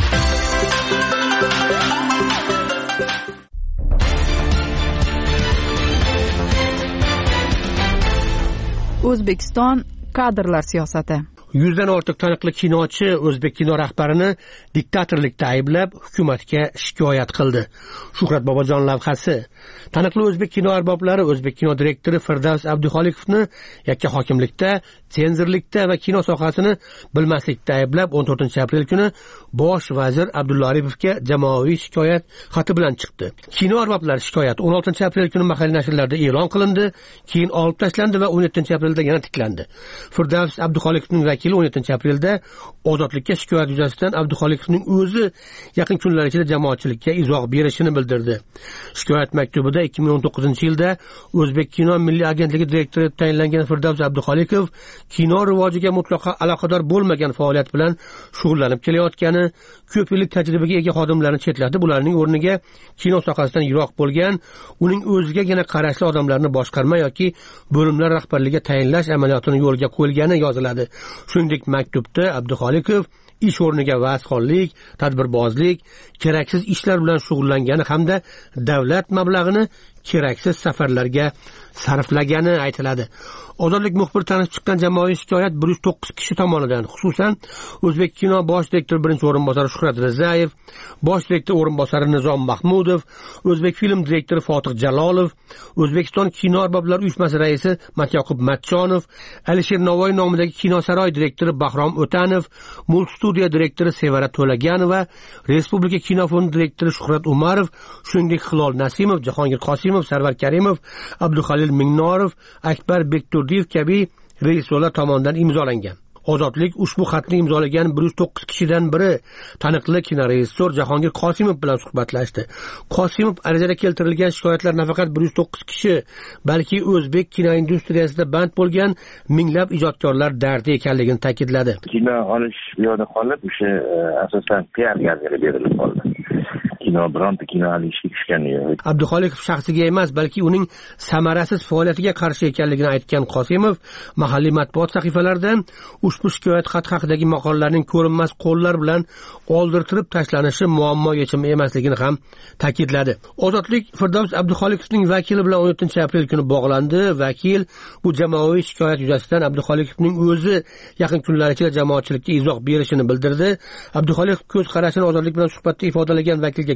O'zbekiston kadrlar siyosati. 100 dan ortiq taniqli kinochi o'zbek kino rahbarini diktatorlikda ayblab hukumatga shikoyat qildi. Shuhrat Bobojon lavhasi. Taniqli o'zbek kino arboblari o'zbek kino direktori Firdavs Abduxoliqovni yakka hokimlikda, senzorlikda va kino sohasini bilmaslikda ayblab 14-aprel kuni bosh vazir Abdulla Aripovga jamoaviy shikoyat xati bilan chiqdi. Kino arboblari shikoyat 16-aprel kuni mahalliy nashrlarda e'lon qilindi, keyin olib tashlandi va 17-aprelda yana tiklandi. Firdavs Abduxoliqovning 17-aprelda ozodlikka shikoyat yuzasidan Abduxoliqovning o'zi yaqin kunlar ichida jamoatchilikka izoh berishini bildirdi. Shikoyat maktubida 2019-yilda O'zbek kino milliy agentligi direktori etib tayinlangan Firdavs Abduxoliqov kino rivojiga mutlaqo aloqador bo'lmagan faoliyat bilan shug'ullanib kelayotgani, ko'p yillik tajribaga ega xodimlarni chetlatib, ularning o'rniga kino sohasidan yiroq bo'lgan, uning o'zigagina qarashli odamlarni boshqarma yoki bo'limlar rahbarligiga tayinlash amaliyotini yo'lga qo'yilgani yoziladi. Shuningdek, maktubda Abduxoliqov ish o'rniga vazxonlik, tadbirbozlik, keraksiz ishlar bilan shug'ullangani hamda davlat mablag'ini keraksiz safarlarga sarflagani aytiladi. Ozodlik muxbiri tanib chiqqan jamoaviy shikoyat 109 kishi tomonidan, xususan O'zbek kino bosh direktori birinchi o'rinbosari Shuhrat Rizayev, bosh direktor o'rinbosari Nizom Mahmudov, O'zbek film direktori Fotih Jalolov, O'zbekiston kino arboblari uyushmasi raisi Matyoqub Matchonov, Alisher Navoiy nomidagi kinosaroy direktori Bahrom O'tanov, multstudiya direktori Sevara To'laganova, Respublika kinofondi direktori Shuhrat Umarov, shuningdek Hilol Nasimov, Jahongir Qosimov, Sarvar Karimov, Abduxalil Mingnorov, Akbar Bekturdiyev kabi rejissyorlar tomonidan imzolangan. Ozodlik ushbu xatni imzolagan 109 kishidan biri taniqli kinorejissyor Jahongir Qosimov bilan suhbatlashdi. Qosimov arizada keltirilgan shikoyatlar nafaqat 109 kishi, balki o'zbek kinoindustriyasida band bo'lgan minglab ijodkorlar dardi ekanligini ta'kidladi. Kino olish bu yoqda qolib, o'sha asosan PR gazetiga berilib qoldi. Bironta kino olishga tushgani yo'q. Abduxoliqov shaxsiga emas, balki uning samarasiz faoliyatiga qarshi ekanligini aytgan Qosimov mahalliy matbuot sahifalaridan ushbu shikoyat xat haqidagi maqolalarning ko'rinmas qo'llar bilan oldirtirib tashlanishi muammo yechimi emasligini ham ta'kidladi. Ozodlik Firdavs Abduxoliqovning vakili bilan 17-aprel kuni bog'landi. Vakil bu jamoaviy shikoyat yuzasidan Abduxoliqovning o'zi yaqin kunlar ichida jamoatchilikka izoh berishini bildirdi. Abduxoliqov ko'z qarashini Ozodlik bilan suhbatda ifodalagan vakilga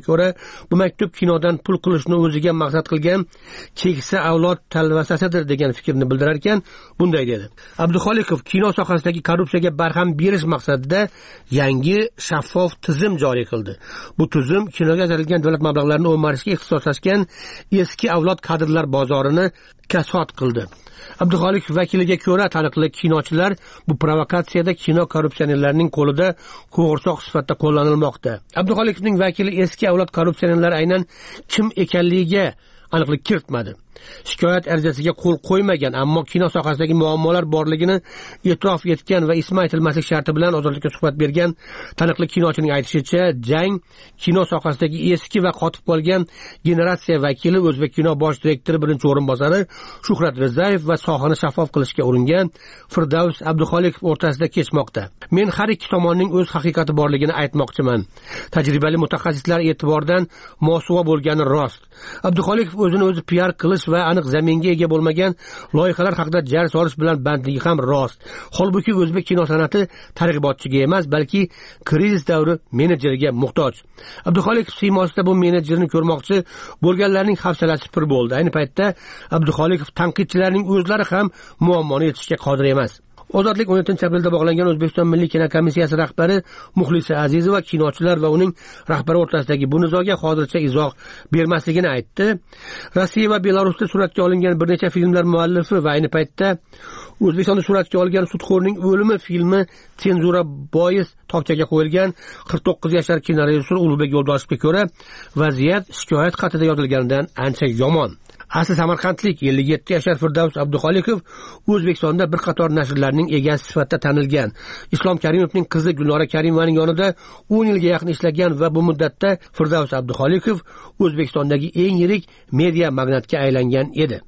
ko'ra, bu maktub kinodan pul qilishni o'ziga maqsad qilgan keksa avlod talvasasidir degan fikrni bildirar ekan, bunday dedi. Abduxoliqov kino sohasidagi korrupsiyaga barham berish maqsadida yangi shaffof tizim joriy qildi. Bu tizim kinoga ajratilgan davlat mablag'larini o'marishga ixtisoslashgan eski avlod kadrlar bozorini kasod qildi. Abduxoliqov vakiliga ko'ra, taniqli kinochilar bu provokatsiyada kino korrupsionerlarining qo'lida qo'g'irsoq sifatida qo'llanilmoqda. Abduxoliqovning vakili eski avlod korrupsionerlari aynan kim ekanligiga aniqlik kiritmadi. Shikoyat arizasiga qo'l qo'ymagan, ammo kino sohasidagi muammolar borligini e'tirof etgan va ismi aytilmaslik sharti bilan ozodlikka suhbat bergan taniqli kinochining aytishicha, jang kino sohasidagi eski va qotib qolgan generatsiya vakili O'zbek kino bosh direktori birinchi o'rinbosari Shuhrat Rizayev va sohani shaffof qilishga uringan Firdavs Abduxoliqov o'rtasida kechmoqda. Men har ikki tomonning o'z haqiqati borligini aytmoqchiman. Tajribali mutaxassislar e'tibordan mosuvo bo'lgani rost. Abduxoliqov o'zini o'zi PR qilish va aniq zaminga ega bo'lmagan loyihalar haqida jar solish bilan bandligi ham rost. Holbuki o'zbek kino san'ati targ'ibotchiga emas, balki krizis davri menejeriga muhtoj. Abduxoliqov siymosida bu menejerni ko'rmoqchi bo'lganlarning hafsalasi pir bo'ldi. Ayni paytda Abduxoliqov tanqidchilarning o'zlari ham muammoni yechishga qodir emas. Ozodlik 17-aprelda bog'langan O'zbekiston Milliy kino komissiyasi rahbari Muxlisa Azizova kinochilar va uning rahbari o'rtasidagi bu nizoga hozircha izoh bermasligini aytdi. Rossiya va Belarusda suratga olingan bir necha filmlar muallifi va ayni paytda O'zbekistonda suratga olgan Sudxo'rning o'limi filmi senzura bois tokchaga qo'yilgan 49 yoshli kinorejissor Ulug'bek Yo'ldoshevga ko'ra, vaziyat shikoyat xatida yozilganidan ancha yomon. Asli samarqandlik 57 yoshli Firdavs Abduxoliqov O'zbekistonda bir qator nashrlarning egasi sifatida tanilgan. Islom Karimovning qizi Gulnora Karimovaning yonida 10 yilga yaqin ishlagan va bu muddatda Firdavs Abduxoliqov O'zbekistondagi eng yirik media magnatga aylangan edi.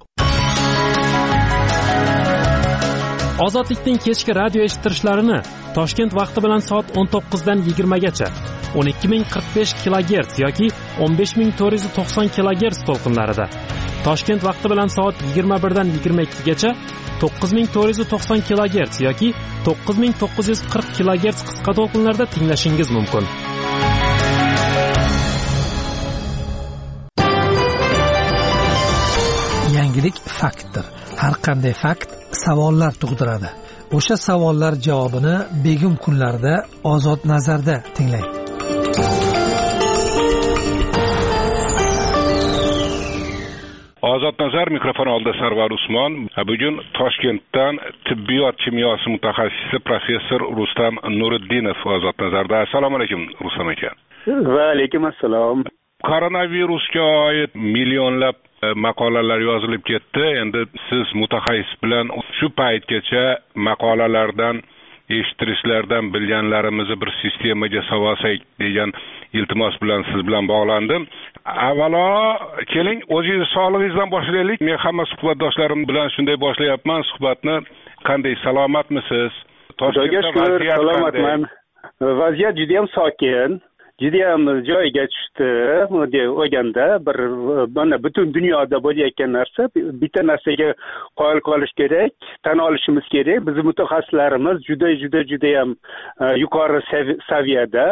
Ozodlikning kechki radio eshittirishlarini Toshkent vaqti bilan soat 19 dan 20 gacha 12045 kHz yoki 15490 kHz to'lqinlarida, Toshkent vaqti bilan soat 21 dan 22 gacha 9490 kHz yoki 9940 kHz qisqa to'lqinlarda tinglashingiz mumkin. Yangilik faktdir. Har qanday fakt savollar tug'diradi. O'sha savollar javobini begim kunlarda Ozod nazarda tinglang. Ozod nazar, mikrofon oldida Sarvar Usmon. Bugun Toshkentdan tibbiyot kimyosi mutaxassisi professor Rustam Nuriddinov Ozod nazarda. Assalomu alaykum Rustam aka. Va alaykum assalom. Koronavirusga oid millionlab maqolalar yozilib ketdi. Endi siz mutaxassis bilan shu paytgacha maqolalardan, eshittirishlardan bilganlarimizni bir sistemaga solsak degan iltimos bilan siz bilan bog'landim. Avvalo, keling o'zingiz sog'lig'ingizdan boshlaylik. Men hamma suhbatdoshlarim bilan shunday boshlayapman suhbatni. Qanday, salomatmisiz? Xudoga shukr, salomatman. Vaziyat juda ham sokin. Juda ham joyiga tushdi. O'ganda bir mana butun dunyoda bo'layotgan narsa, bitta narsaga qoyil qolish kerak, tan olishimiz kerak. Biz mutaxassislarimiz juda ham yuqori saviyada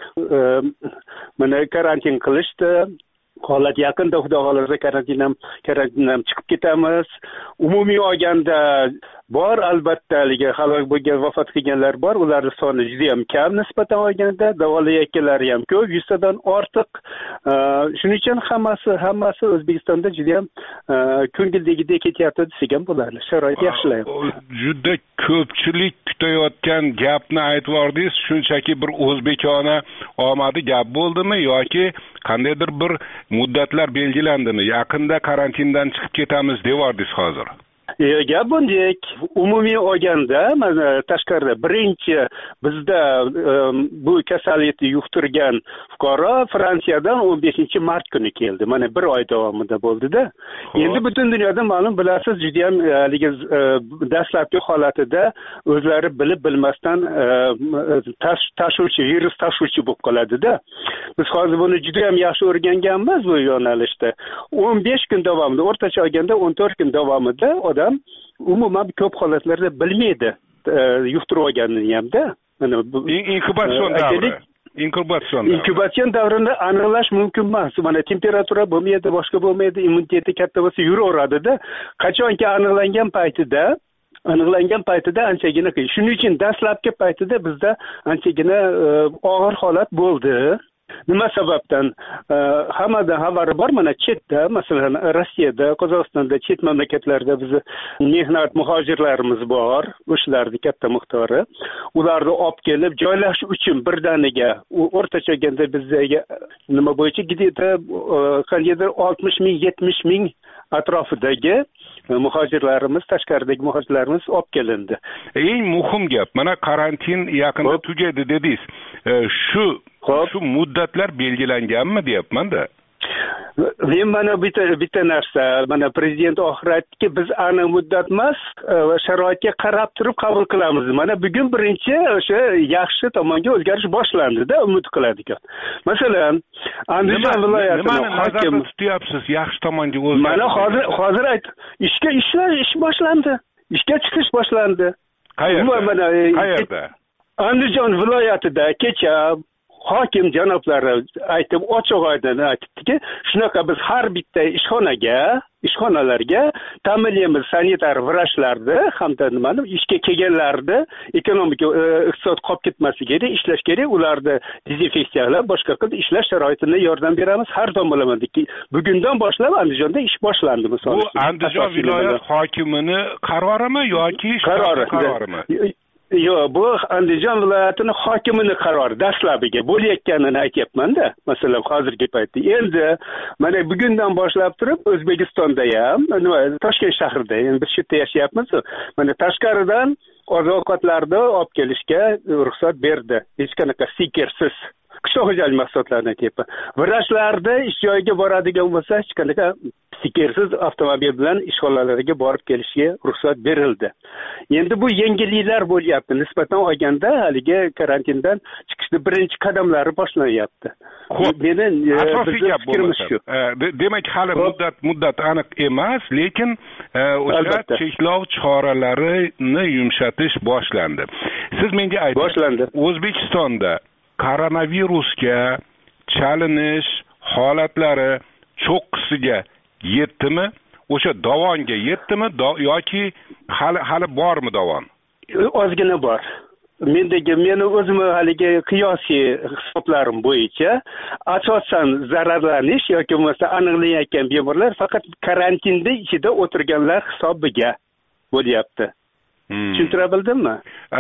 mana karantin qilishdi. Holat yaqinda xudo xolasa karantin ham chiqib ketamiz. Umumiy olganda bor, albatta halok bo'lgan, vafot qilganlar bor. Ularning soni juda ham kam nisbatan olganda, davolayotganlari ham ko'p, 100 dan ortiq. Shuning uchun hammasi O'zbekistonda juda ham ko'ngildagidek ketyapti desak ham bo'ladi. Sharoit yaxshilayapti. Juda ko'pchilik kutayotgan gapni aytib yordingiz. Shunchaki bir o'zbekona omadi gap bo'ldimi yoki qandaydir bir muddatlar belgilandimi? Yaqinda karantindan chiqib ketamiz deyordingiz hozir. Gap bunday, umumiy olganda, mana tashqarida birinchi bizda bu kasallikni yuqtirgan fuqaro Fransiyadan 15-mart kuni keldi. Mana bir oy davomida bo'ldi-da. Endi butun dunyoda ma'lum bilasiz, juda ham dastlabki holatida o'zlari bilib bilmasdan virus tashuvchi bo'lib qoladi-da. Biz hozir buni juda ham yaxshi o'rganganmiz bu yo'nalishda. 15 kun davomida, o'rtacha olganda 14 kun davomida odam umuman ko'p holatlarda bilmaydi yuqtirib olganini hamda. Inkubatsiya davri. inkubatsion davrini aniqlash mumkin emas. Mana temperatura bo'lmaydi, boshqa bo'lmaydi, immuniteti katta bo'lsa yuraveradida. Qachonki aniqlangan paytida anchagina qiyin. Shuning uchun dastlabki paytida bizda anchagina og'ir holat bo'ldi. Nima sababdan? Hammadan xabari bor, mana chetda, masalan, Rossiyada, Qozog'istonda, chet mamlakatlarda bizni mehnat muhojirlarimiz bor, o'shalarning katta miqdori. Ularni olib kelib joylash uchun birdaniga o'rtacha olganda bizdagi nima bo'yicha qandaydir 60 ming, 70 ming atrofidagi muhojirlarimiz, tashqaridagi muhojirlarimiz olib kelindi. Eng muhim gap, mana karantin yaqinda tugaydi dedingiz. Shu muddatlar belgilanganmi deyapman-da. Men mana bitta narsa, mana prezident oxiri aytdiki, biz aniq muddat emas, sharoitga qarab turib qabul qilamiz. Mana bugun birinchi o'sha yaxshi tomonga o'zgarish boshlandi-da, umid qiladigan. Masalan, Andijon viloyatining hokimi tutyapsiz, yaxshi tomonga o'zgarish. Mana hozir ish boshlandi. Ishga chiqish boshlandi. Qayerda? Andijon viloyatida kecha hokim janoblari aytib, ochiq oydin aytibdiki, shunaqa biz har bitta ishxonalarga ta'minlaymiz sanitar vrachlarni hamda ishga kelganlarni ekonomik iqtisod qolib ketmasligi kerak, ishlash kerak, ularni dezinfeksiyalab, boshqa qilib ishlash sharoitini yordam beramiz. Har tomonlama bugundan boshlab Andijonda ish boshlandi misol. Bu Andijon viloyat hokimining qarorimi yoki qarorimi? Yo'q, bu Andijon viloyatining hokimining qarori dastlabkiga bo'layotganini aytyapman-da. Masalan, hozirgi paytda. Endi mana bugundan boshlab turib O'zbekistonda ham, Toshkent shahrida, endi biz shu yerda yashayapmiz. Mana tashqaridan oziq-ovqatlarni olib kelishga ruxsat berdi. Hech qanaqa stikersiz. Qishloq xo'jalik mahsulotlarini aytyapman. Vrachlarda ish joyiga boradigan bo'lsa, hech qanaqa stikersiz avtomobil bilan ishxonalarga borib kelishga ruxsat berildi. Endi bu yangiliklar bo'lyapti. Nisbatan olganda haligi karantindan chiqishning birinchi qadamlari boshlanyapti. Meni asosiy fikrimiz shu. Demak, hali muddat aniq emas, lekin o'sha cheklov choralarini yumshatish boshlandi. Siz menga ayting, boshlandi. O'zbekistonda koronavirusga chalinish holatlari cho'qqisiga yetdimi? O'sha davonga yetdimi yoki hali bormi davon? Ozgina bor. Meni o'zim haligi qiyosiy hisoblarim bo'yicha asosan zararlanish yoki bo'lmasa aniqlanayotgan bemorlar faqat karantinda ichida o'tirganlar hisobiga bo'lyapti. Tushuntirabildimmi?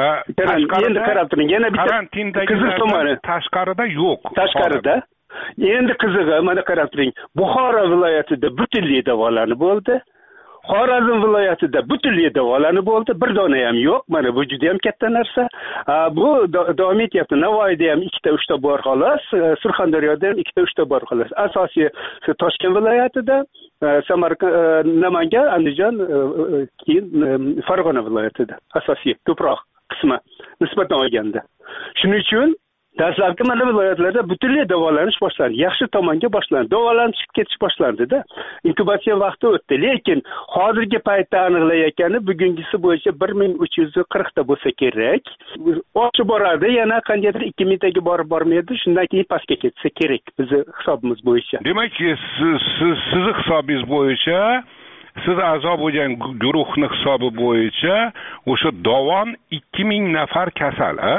Endi qarab turing, yana bitta qiziq tomoni tashqarida yo'q. Tashqarida. Endi qizig'i, mana qarab turing. Buxoro viloyatida butunlay davolanib bo'ldi. Xorazm viloyatida butunlay davolanib bo'ldi. Bir dona ham yo'q. Mana bu juda ham katta narsa. Bu davom etyapti. Navoiyda ham 2-3 ta bor xolos, Surxondaryoda ham 2-3 ta bor xolos. Asosiy Toshkent viloyatida, Samarqand, Namangan, Andijon, keyin Farg'ona viloyatida asosiy ko'proq qismi nisbatan olganda. Shuning uchun dastlabki mana viloyatlarda butunlay davolanish boshlandi. Yaxshi tomonga boshlandi. Davolanish ketish boshlandi-da. Inkubatsiya vaqti o'tdi. Lekin hozirgi paytda aniqlayotgani bugungisi bo'yicha 1340 ta bo'lsa kerak. Oshib boradi, yana qandaydir 2000 taga borib bormaydi. Shundan keyin pastga ketsa kerak bizi hisobimiz bo'yicha. Demak, sizni hisobingiz bo'yicha, siz a'zo bo'lgan guruhning hisobi bo'yicha o'sha davon 2000 nafar kasal, a?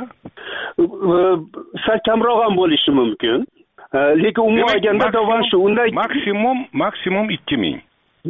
Sal kamroq ham bo'lishi mumkin. Lekin umuman olganda davon shu. Undan maksimum 2000.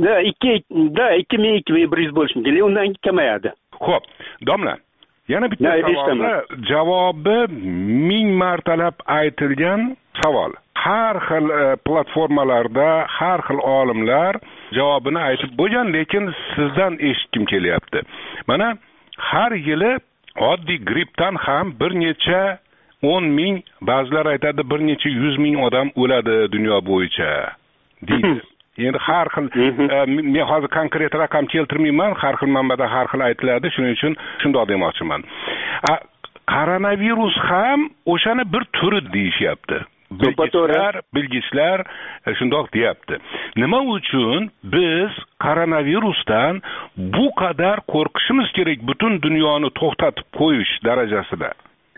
2100 bo'lishi mumkin. Lekin undan kamayadi. Xo'p, domla, yana bitta savolga javobi 1000 martalab aytilgan savol. Har xil platformalarda har xil olimlar javobini aytib bo'lgan, lekin sizdan eshitkim kelyapti. Mana har yili oddiy grippdan ham bir necha 10 ming, ba'zilar aytadi bir necha 100 ming odam o'ladi dunyo bo'yicha deydi. Endi har xil men hozir konkret raqam keltirmayman, har xil manbada har xil aytiladi, shuning uchun shunday demoqchiman. Koronavirus ham o'shani bir turi deyishyapti. Bilgichlar shundoq deyapti. Nima uchun biz koronavirusdan bu qadar qo'rqishimiz kerak, butun dunyoni to'xtatib qo'yish darajasida?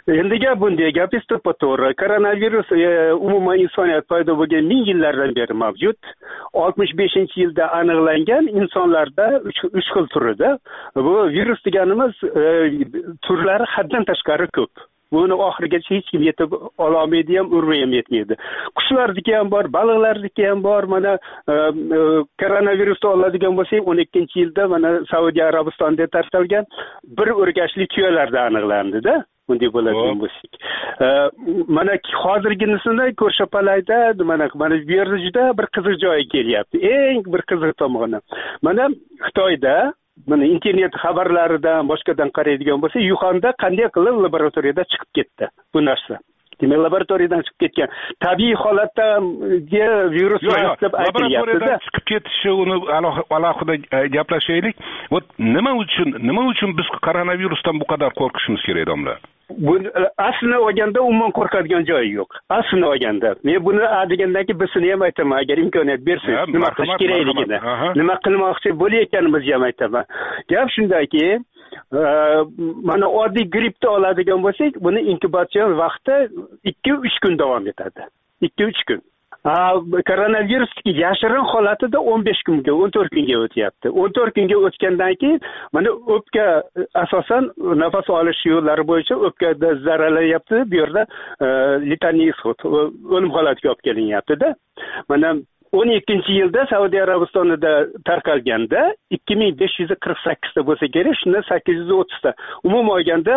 Endi gap bunday, gapingiz to'g'ri. Koronavirus umuman insoniyat paydo bo'lgan 1000 yillardan beri mavjud. 65-yilda aniqlangan insonlarda 3 xil turida. Bu virus deganimiz turlari haddan tashqari ko'p. Buni oxirigacha hech kim yetib ololmaydi ham, urib ham yetmaydi. Qushlarniki ham bor, baliqlarniki ham bor. Mana koronavirusni oladigan bo'lsak, 12-yilda mana Saudiya Arabistonida tarqalgan bir o'rgashli tuyalarda aniqlandi-da. Bunday bo'ladigan bo'lsak. Mana hozirginisini Ko'rshapallayda, mana bu yerda juda bir qiziq joyi kelyapti. Eng bir qiziq tomoni. Mana Xitoyda mana internet xabarlaridan boshqadan qaraydigan bo'lsa, Yuxanda qanday qilib laboratoriyada chiqib ketdi bu narsa. Demak, laboratoriyadan chiqib ketgan. Tabiiy holatdagi virus deb aytilyapti. Laboratoriyadan chiqib ketishi uni alohida gaplashaylik. Nima uchun biz koronavirusdan bu qadar qo'rqishimiz kerak, domla? Bu aslini olganda umuman qo'rqadigan joyi yo'q. Aslini olganda. Men buni degandan keyin bizni ham aytaman, agar imkoniyat bersangiz, nima qilish kerakligini, nima qilmoqchi bo'layotganimizni ham aytaman. Gap shundaki, mana oddiy grippni oladigan bo'lsak, buni inkubatsion vaqti 2-3 kun davom etadi. 2-3 kun. Koronavirus yashirin holatida 15 kunga, 14 kunga o'tyapti. 14 kunga o'tgandan keyin mana o'pka asosan nafas olish yo'llari bo'yicha o'pkada zararlanyapti. Bu yerda letaniy ishod, o'lim holatiga olib kelinyapti-da. Mana 12-yilda Saudiya Arabistonida tarqalganda 2548 ta bo'lsa kerak, shunda 830 ta. Umuman olganda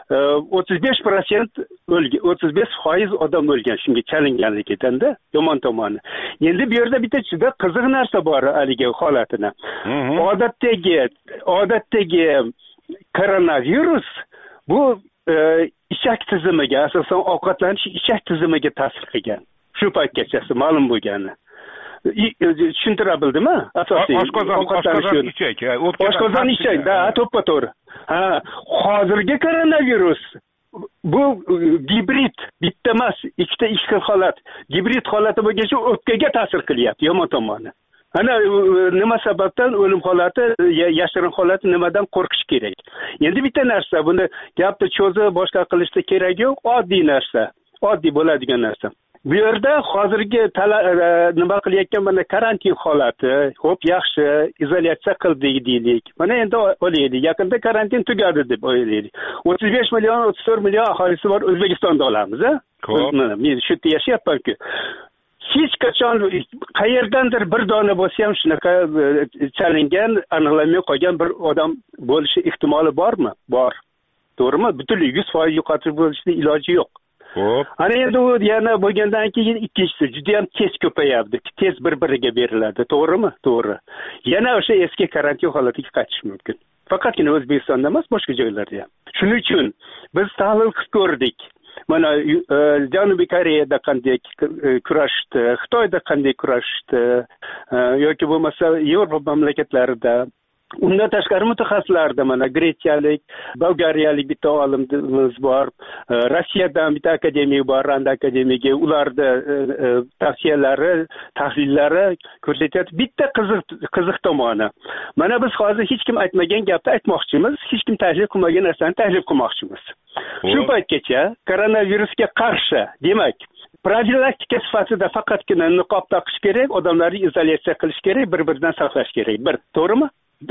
35% o'lgan, 35% odam o'lgan shunga chalinganligidan-da, yomon tomoni. Endi bu yerda bitta juda qiziq narsa bor haligi holatini. Odatdagi koronavirus bu ichak tizimiga, asosan ovqatlanish ichak tizimiga ta'sir qilgan. Shu paytgacha ma'lum bo'lgani. Tushuntira bildimi? Asosiy oshqozon ichak, da, to'ppa-to'g'ri. Hozirgi koronavirus bu gibrid, bitta emas, ikkita xil holat. Gibrid holati bo'lgach, o'pkaga ta'sir qilyapti, yomon tomoni. Ana nima sababdan o'lim holati, yashirin holati nimadan qo'rqish kerak? Endi bitta narsa, buni gapni cho'zib boshqa qilishda kerak yo'q, oddiy narsa, oddiy bo'ladigan narsa. Bu yerda hozirgi nima qilayotgan mana karantin holati, xo'p, yaxshi, izolyatsiya qildik deylik. Mana endi o'ylaylik, yaqinda karantin tugadi deb o'ylaylik. 35 million, 34 million aholisi bor O'zbekistonda olamiz, a? Men shu yerda yashayapman-ku. Hech qachon qayerdandir bir dona bo'lsa ham shunaqa chalingan, aniqlanmay qolgan bir odam bo'lishi ehtimoli bormi? Bor. To'g'rimi? Butunlay 100% yo'qotish bo'lishning iloji yo'q. Ana endi u yana bo'lgandan keyin ikkinchisi juda ham tez ko'payadi. Tez bir-biriga beriladi, to'g'rimi? To'g'ri. Yana o'sha eski karantin holatiga qaytish mumkin. Faqatgina O'zbekistonda emas, boshqa joylarda ham. Shuning uchun biz tahlil qilib ko'rdik. Mana Janubiy Koreyada qanday kurashdi, Xitoyda qanday kurashdi, yoki bo'lmasa Yevropa mamlakatlarida. Undan tashqari mutaxassislarda mana gretsiyalik, bolgariyalik bitta olimimiz bor, Rossiyadan bitta akademik bor, Rand akademigi, ularda tavsiyalari, tahlillari ko'rsatyapti. Bitta qiziq tomoni. Mana biz hozir hech kim aytmagan gapni aytmoqchimiz, hech kim tahlil qilmagan narsani tahlil qilmoqchimiz. Shu paytgacha koronavirusga qarshi, demak, profilaktika sifatida faqatgina niqob taqish kerak, odamlarni izolyatsiya qilish kerak, bir-biridan saqlash kerak. Bir, to'g'rimi?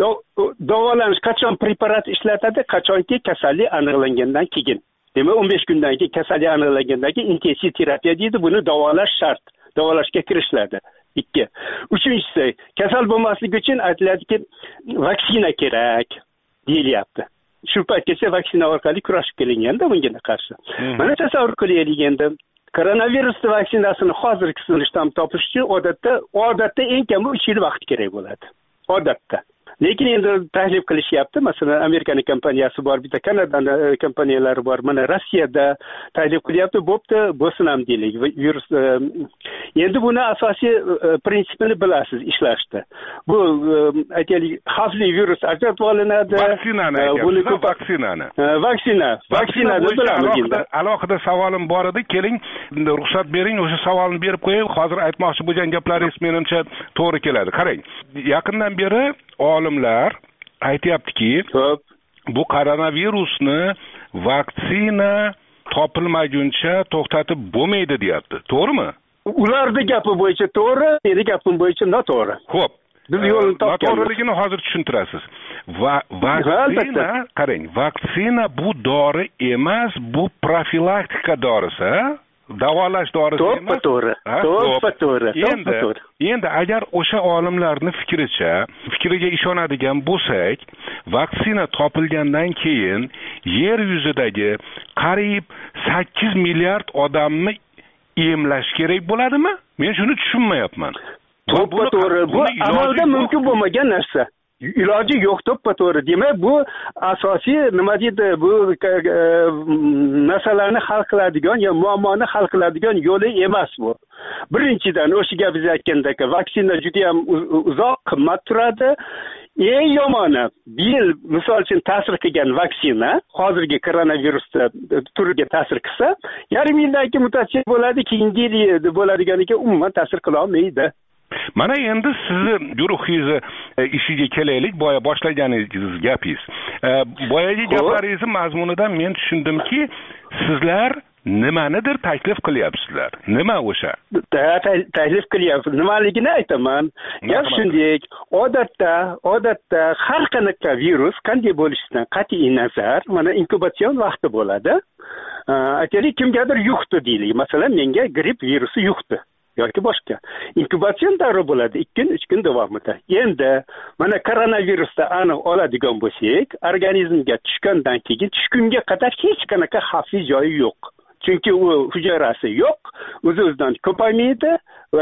Davolanish qachon preparat ishlatadi? Qachonki kasallik aniqlangandan keyin. Demak, 15 kundan keyin kasallik aniqlangandan keyin intensiv terapiya deydi, buni davolash shart. Davolashga kirishiladi. 2. Uchinchisi, kasal bo'lmaslik uchun aytiladiki, vaksina kerak deyilyapti. Shu paytgacha vaksina orqali kurashib kelinganda bunga qarshi. Mana tasavvur qilaylik endi. Koronavirus vaksinasini hozirgi shtamm topish uchun odatda eng kam 3 yil vaqt kerak bo'ladi. Odatda. Lekin endi taklif qilishyapti. Masalan, Amerikaning kompaniyasi bor, bitta Kanadaning kompaniyalari bor. Mana Rossiyada taklif qilyapti, bo'pti, bo'lsin ham deylik. Virus endi buni asosiy prinsipini bilasiz ishlashda. Bu aytaylik, xavfli virus ajratib olinadi. Vaksinani bilamiz endi. Alohida savolim bor edi. Keling, ruxsat bering, o'sha savolni berib qo'ying. Hozir aytmoqchi bo'lgan gaplaringiz menimcha to'g'ri keladi. Qarang, yaqindan beri olimlar aytayaptiki, bu koronavirusni vaksina topilmaguncha to'xtatib bo'lmaydi deyapti, to'g'rimi? Ularning gapi bo'yicha to'g'ri, meni gapim bo'yicha noto'g'ri. Xo'p, biz yo'lni topganmiz. Noto'g'riligini hozir tushuntirasiz. Vaksina bu dori emas, bu profilaktika dorisi, davolash dorisi emas. To'g'ri. Endi agar o'sha olimlarning fikriga ishonadigan bo'lsak, vaksina topilgandan keyin yer yuzidagi qariyb 8 milliard odamni emlash kerak bo'ladimi? Men shuni tushunmayapman. To'g'ri. Bu amalda mumkin bo'lmagan narsa. Iloji yo'q, to'g'ri. Demak, bu asosiy nima deydi, bu masalalarni hal qiladigan, yo muammoni hal qiladigan yo'li emas bu. Birinchidan, o'sha gapiz aytgandek, vaksina juda ham uzoq, qimmat turadi. Eng yomoni, bir yil misol uchun ta'sir qilgan vaksina hozirgi koronavirusda turiga ta'sir qilsa, yarim yildan keyin mutatsiya bo'ladi, keyingi yil bo'ladiganiga umuman ta'sir qila olmaydi. Mana endi sizni guruhingizni ishiga kelaylik, boya boshlaganingiz gapingiz. Boyagi gaplaringiz mazmunidan men tushundimki, sizlar nimanidir taklif qilyapsizlar. Nima o'sha? Taklif qilyapsiz. Nimaligini aytaman. Gap shunday, odatda har qanaqa virus qanday bo'lishidan qat'iy nazar, mana inkubatsion vaqti bo'ladi. Aytaylik, kimgadir yuqdi deylik. Masalan, menga gripp virusi yuqdi. yoki boshqa. Inkubatsion davri bo'ladi 2-3 kun davomida. Endi mana koronavirusda aniq oladigan bo'lsak, organizmga tushgandan keyin tushgunga qadar hech qanaqa xavfli joyi yo'q. Chunki u hujayrasi yo'q, o'z-o'zidan ko'paymaydi va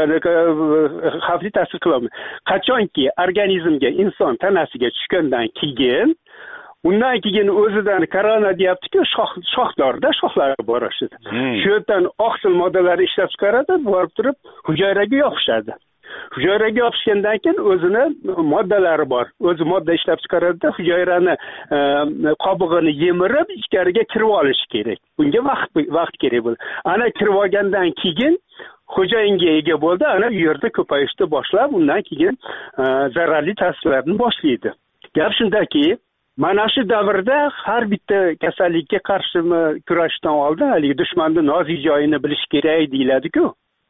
xavfli ta'sir qilmaydi. Qachonki organizmga, inson tanasiga tushgandan keyin undan keyin o'zidan korona deyapti-ku, shoxlarga borishadi. Shu yerdan oqsil moddalarni ishlab chiqaradi, borib turib hujayraga yopishadi. Hujayraga yopishgandan keyin o'zini moddalari bor. O'zi modda ishlab chiqaradi, hujayrani qobig'ini yemirib ichkariga kirib olish kerak. Bunga vaqt kerak bo'ladi. Ana kirib olgandan keyin xo'jayinga ega bo'ldi, ana bu yerda ko'payishni boshlab, undan keyin zararli ta'sirlarni boshlaydi. Gap shundaki, mana shu davrda har bitta kasallikka qarshi kurashdan oldin haligi dushmanning nozik joyini bilish kerak deyiladi-ku.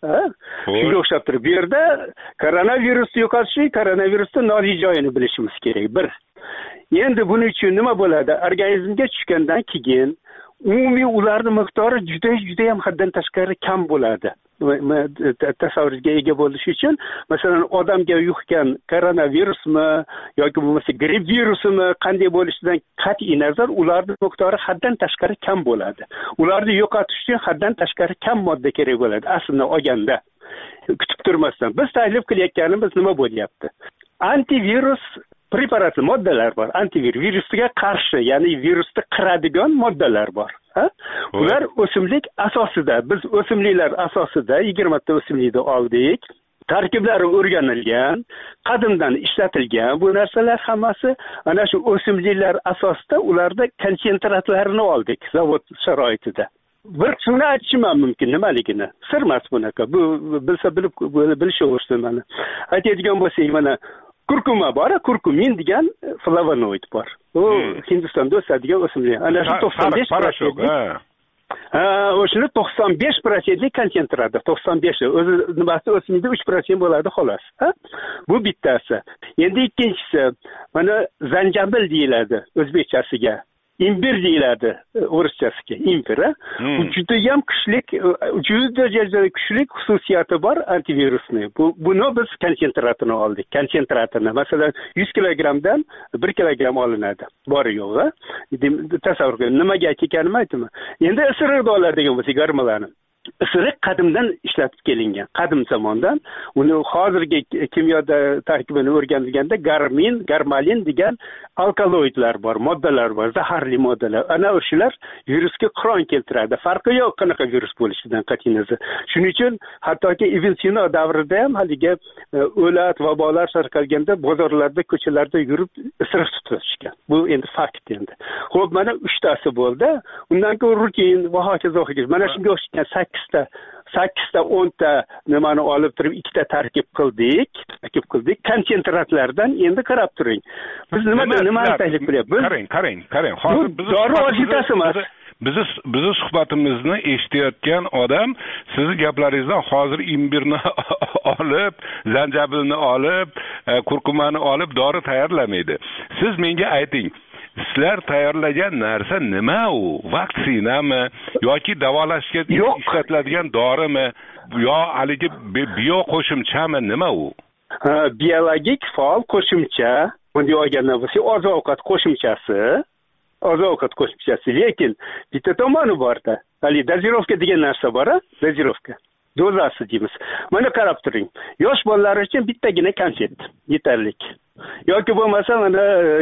Shunga o'xshab turib, bu yerda koronavirusni yo'qotish, koronavirusning nozik joyini bilishimiz kerak. Bir. Endi buning uchun nima bo'ladi? Organizmga tushgandan keyin umumiy ularning miqdori juda ham haddan tashqari kam bo'ladi. Tasavvurga ega bo'lish uchun, masalan, odamga yuqgan koronavirusmi yoki bo'lmasa gripp virusimi qanday bo'lishidan qat'iy nazar, ularning miqdori haddan tashqari kam bo'ladi. Ularni yo'qotish uchun haddan tashqari kam modda kerak bo'ladi, aslida olganda. Kutib turmasdan. Biz taklif qilayotganimiz nima bo'lyapti? Antivirus preparatli moddalar bor. Antivirus virusga qarshi, ya'ni virusni qiradigan moddalar bor. Ular o'simlik asosida, biz o'simliklar asosida 20 ta o'simlikni oldik. Tarkiblari o'rganilgan, qadimdan ishlatilgan bu narsalar hammasi ana shu o'simliklar asosida ularda konsentratlarini oldik zavod sharoitida. Bir shuni aytishim mumkin nimaligini. Sir emas bunaqa. Bu bilsa bilib bilishaversin mana. Aytadigan bo'lsak, mana kurkuma bor, kurkumin degan flavonoid bor. U Hindistonda o'sadigan o'simlik. Ana shu 95%. O'shini 95% konsentrada, 95. O'zi nimasi o'simlikda 3% bo'ladi xolos. Bu bittasi. Endi ikkinchisi, mana zanjabil deyiladi o'zbekchasiga. Imbir deyiladi o'rischasiga, imbir. Bu juda ham kuchli xususiyati bor antivirusni. Buni biz konsentratini oldik. Konsentratini masalan 100 kilogramdan 1 kilogram olinadi. Bor yo'g'i. Tasavvur qiling, nimaga ekanini aytaman. Endi isiriqni oladigan bo'lsak, garmalarni. Isiriq qadimdan ishlatib kelingan, qadim zamondan. Uni hozirgi kimyoda tarkibini o'rganilganda garmalin degan alkaloidlar bor, moddalar bor, zaharli moddalar. Ana o'shalar virusga qiron keltiradi. Farqi yo'q qanaqa virus bo'lishidan qat'iy nazar. Shuning uchun hattoki Ibn Sino davrida ham haligi o'lat, vabolar tarqalganda bozorlarda, ko'chalarda yurib isiriq tutishgan. Bu endi fakt endi. Xo'p, mana 3 tasi bo'ldi. Undan keyin rutin va hokazo. Mana shunga o'xshagan 8 ta 10 ta nimani olib turib 2 ta tarkib qildik. Konsentratlardan endi qarab turing. Biz nimani taklif qilyapmiz? Qarang. Hozir biz dori vositasi emas. bizni suhbatimizni eshitayotgan odam sizni gaplaringizdan hozir imbirni olib, zanjabilni olib, kurkumani olib dori tayyorlamaydi. Siz menga ayting, sizlar tayyorlagan narsa nima u? Vaksinami yoki davolashga ishlatiladigan dorimi yo haligi bio qo'shimchami, nima u? Biologik faol qo'shimcha, bunday olganda bo'lsa oziq-ovqat qo'shimchasi, lekin bitta tomoni bor-da. Hali dozirovka degan narsa bor-a? Dozirovka. Dozasi deymiz. Mana qarab turing. Yosh bolalar uchun bittagina konfet yetarlik. Yoki bo'lmasa mana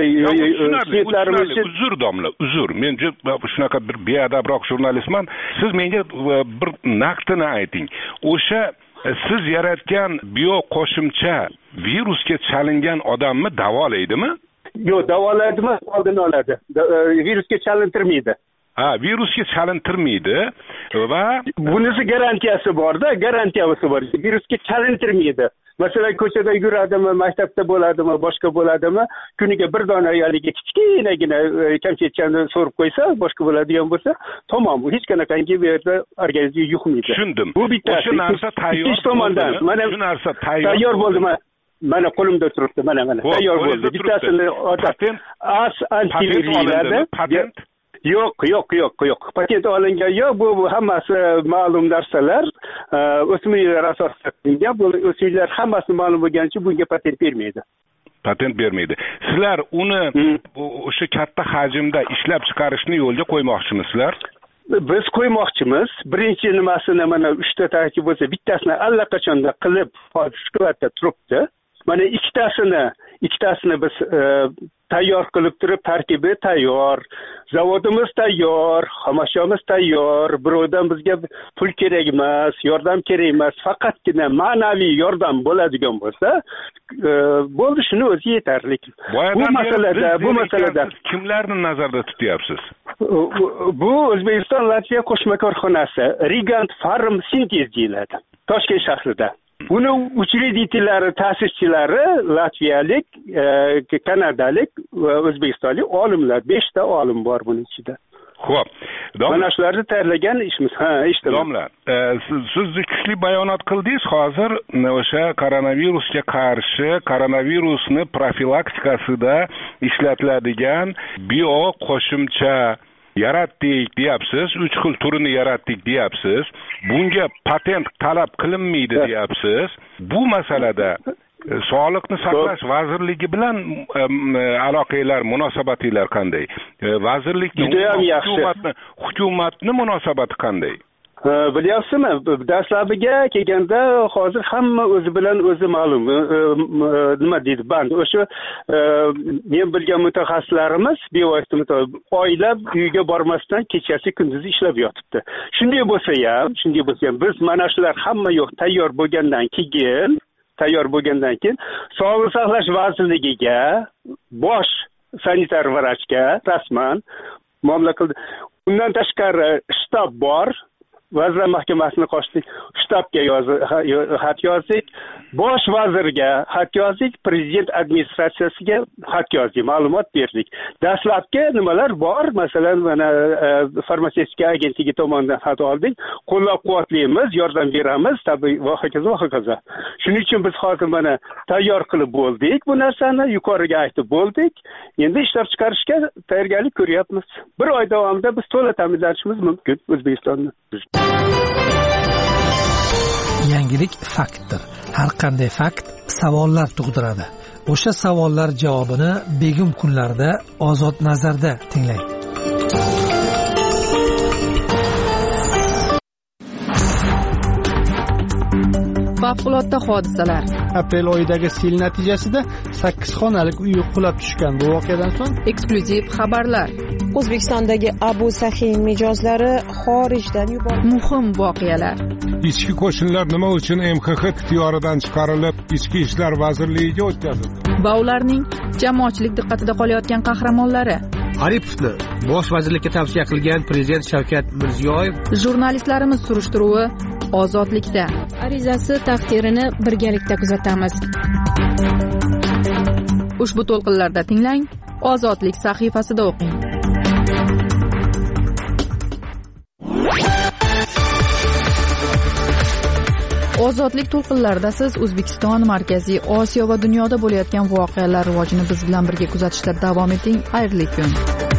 uzr domla, uzr. Men shunaqa bir beadabroq jurnalistman. Siz menga bir naqdini ayting. O'sha siz yaratgan bio qo'shimcha virusga chalingan odamni davolaydimi? Yo'q, davolaydimi? Oldini oladi. Virusga chalintirmaydi. Virusga chalintirmaydi va bunisi garantiyasi bor-da, garantiyasi bor. Virusga chalintirmaydi. Masalan, ko'chada yuradimi, maktabda bo'ladimi, boshqa bo'ladimi, kuniga bir dona yaliga kichkinagina konfetchani so'rib qo'ysa, boshqa bo'ladigan bo'lsa, tamom, hech qanaqangi bu yerda organizmga yuqmaydi. Tushundim. Bu bittasi. Shu narsa tayyor tomondan. Mana shu narsa tayyor bo'ldimi? Mana qo'limda turibdi, mana tayyor bo'ldi. Bittasini antivirlarni patent Yo'q. Patent olingan yo'q. Bu hammasi ma'lum narsalar. O'smirlar asosida qilingan. Bu o'smirlar hammasi ma'lum bo'lganicha bunga patent bermaydi. Sizlar uni o'sha katta hajmda ishlab chiqarishni yo'lga qo'ymoqchimisizlar? Biz qo'ymoqchimiz. Birinchi nimasini mana 3 ta tarkib bo'lsa, bittasini allaqachonda qilib hozirda turibdi. Mana ikkitasini biz tayyor qilib turib, tarkibi tayyor, zavodimiz tayyor, xomashyomiz tayyor. Birovdan bizga pul kerak emas, yordam kerak emas, faqatgina ma'naviy yordam bo'ladigan bo'lsa, bo'ldi, shuni o'zi yetarli. Bu masalada kimlarni nazarda tutyapsiz? Bu O'zbekiston Latviya qo'shma korxonasi Rigant Farm Sintez deyiladi, Toshkent shahrida. Uni uchreditelari, ta'sischilari latviyalik, kanadalik va o'zbekistonlik olimlar, 5 ta olim bor buning ichida. Xo'p. Mana shularni tayyorlagan ishimiz. Domla, siz kuchli bayonot qildingiz hozir o'sha koronavirusga qarshi, koronavirusni profilaktikasida ishlatiladigan bio qo'shimcha yaratdik deyapsiz, 3 xil turini yaratdik deyapsiz. Bunga patent talab qilinmaydi deyapsiz. Bu masalada Sog'liqni saqlash vazirligi bilan aloqalar, munosabatinglar qanday? Vazirlikning hukumatni munosabati qanday? Bilyapsizmi, dastlabga kelganda hozir hamma o'zi bilan o'zi ma'lum, nima deydi, band. O'sha men bilgan mutaxassislarimiz bevosita oylab uyiga bormasdan kechasi kunduzi ishlab yotibdi. Shunday bo'lsa ham biz mana shular hamma yo'q tayyor bo'lgandan keyin Sog'liqni saqlash vazirligiga, bosh sanitar vrachga rasman muomala qildi. Undan tashqari shtab bor. Vazirlar Mahkamasining qo'shni shtabga xat yozdik, bosh vazirga xat yozdik, prezident administratsiyasiga xat yozdik, ma'lumot berdik. Dastlabki nimalar bor, masalan, mana farmatsevtika agentligi tomonidan xat oldik, qo'llab-quvvatlaymiz, yordam beramiz, tabiiy va hokazo. Shuning uchun biz hozir mana tayyor qilib bo'ldik, bu narsani yuqoriga aytib bo'ldik. Endi ishlab chiqarishga tayyorgarlik ko'ryapmiz. 1 oy davomida biz to'la ta'minlashimiz mumkin O'zbekistonni. Yangilik faktdir. Har qanday fakt savollar tug'diradi. O'sha savollar javobini begim kunlarda Ozod nazarda tinglang. Favqulodda hodisalar. Aprel oyidagi sel natijasida 8 xonalik uy qulab tushgan. Bu voqeadan so'ng eksklyuziv xabarlar. O'zbekistondagi Abu Sahiy mijozlari xorijdan yuborildi. Muhim voqealar. Ichki qo'shinlar nima uchun MXX ixtiyoridan chiqarilib, Ichki ishlar vazirligiga o'tkazildi? Va ularning jamoatchilik diqqatida qolayotgan qahramonlari. Aripovni bosh vazirlikka tavsiya qilgan prezident Shavkat Mirziyoyev. Jurnalistlarimiz surishtiruvi Ozodlikda. Arizasi taqdirini birgalikda kuzatamiz. Ushbu to'lqinlarda tinglang, Ozodlik sahifasida o'qing. ozodlik to'lqinlarida siz O'zbekiston, Markaziy Osiyo va dunyoda bo'layotgan voqealar rivojini biz bilan birga kuzatishda davom eting. Xayrli kun.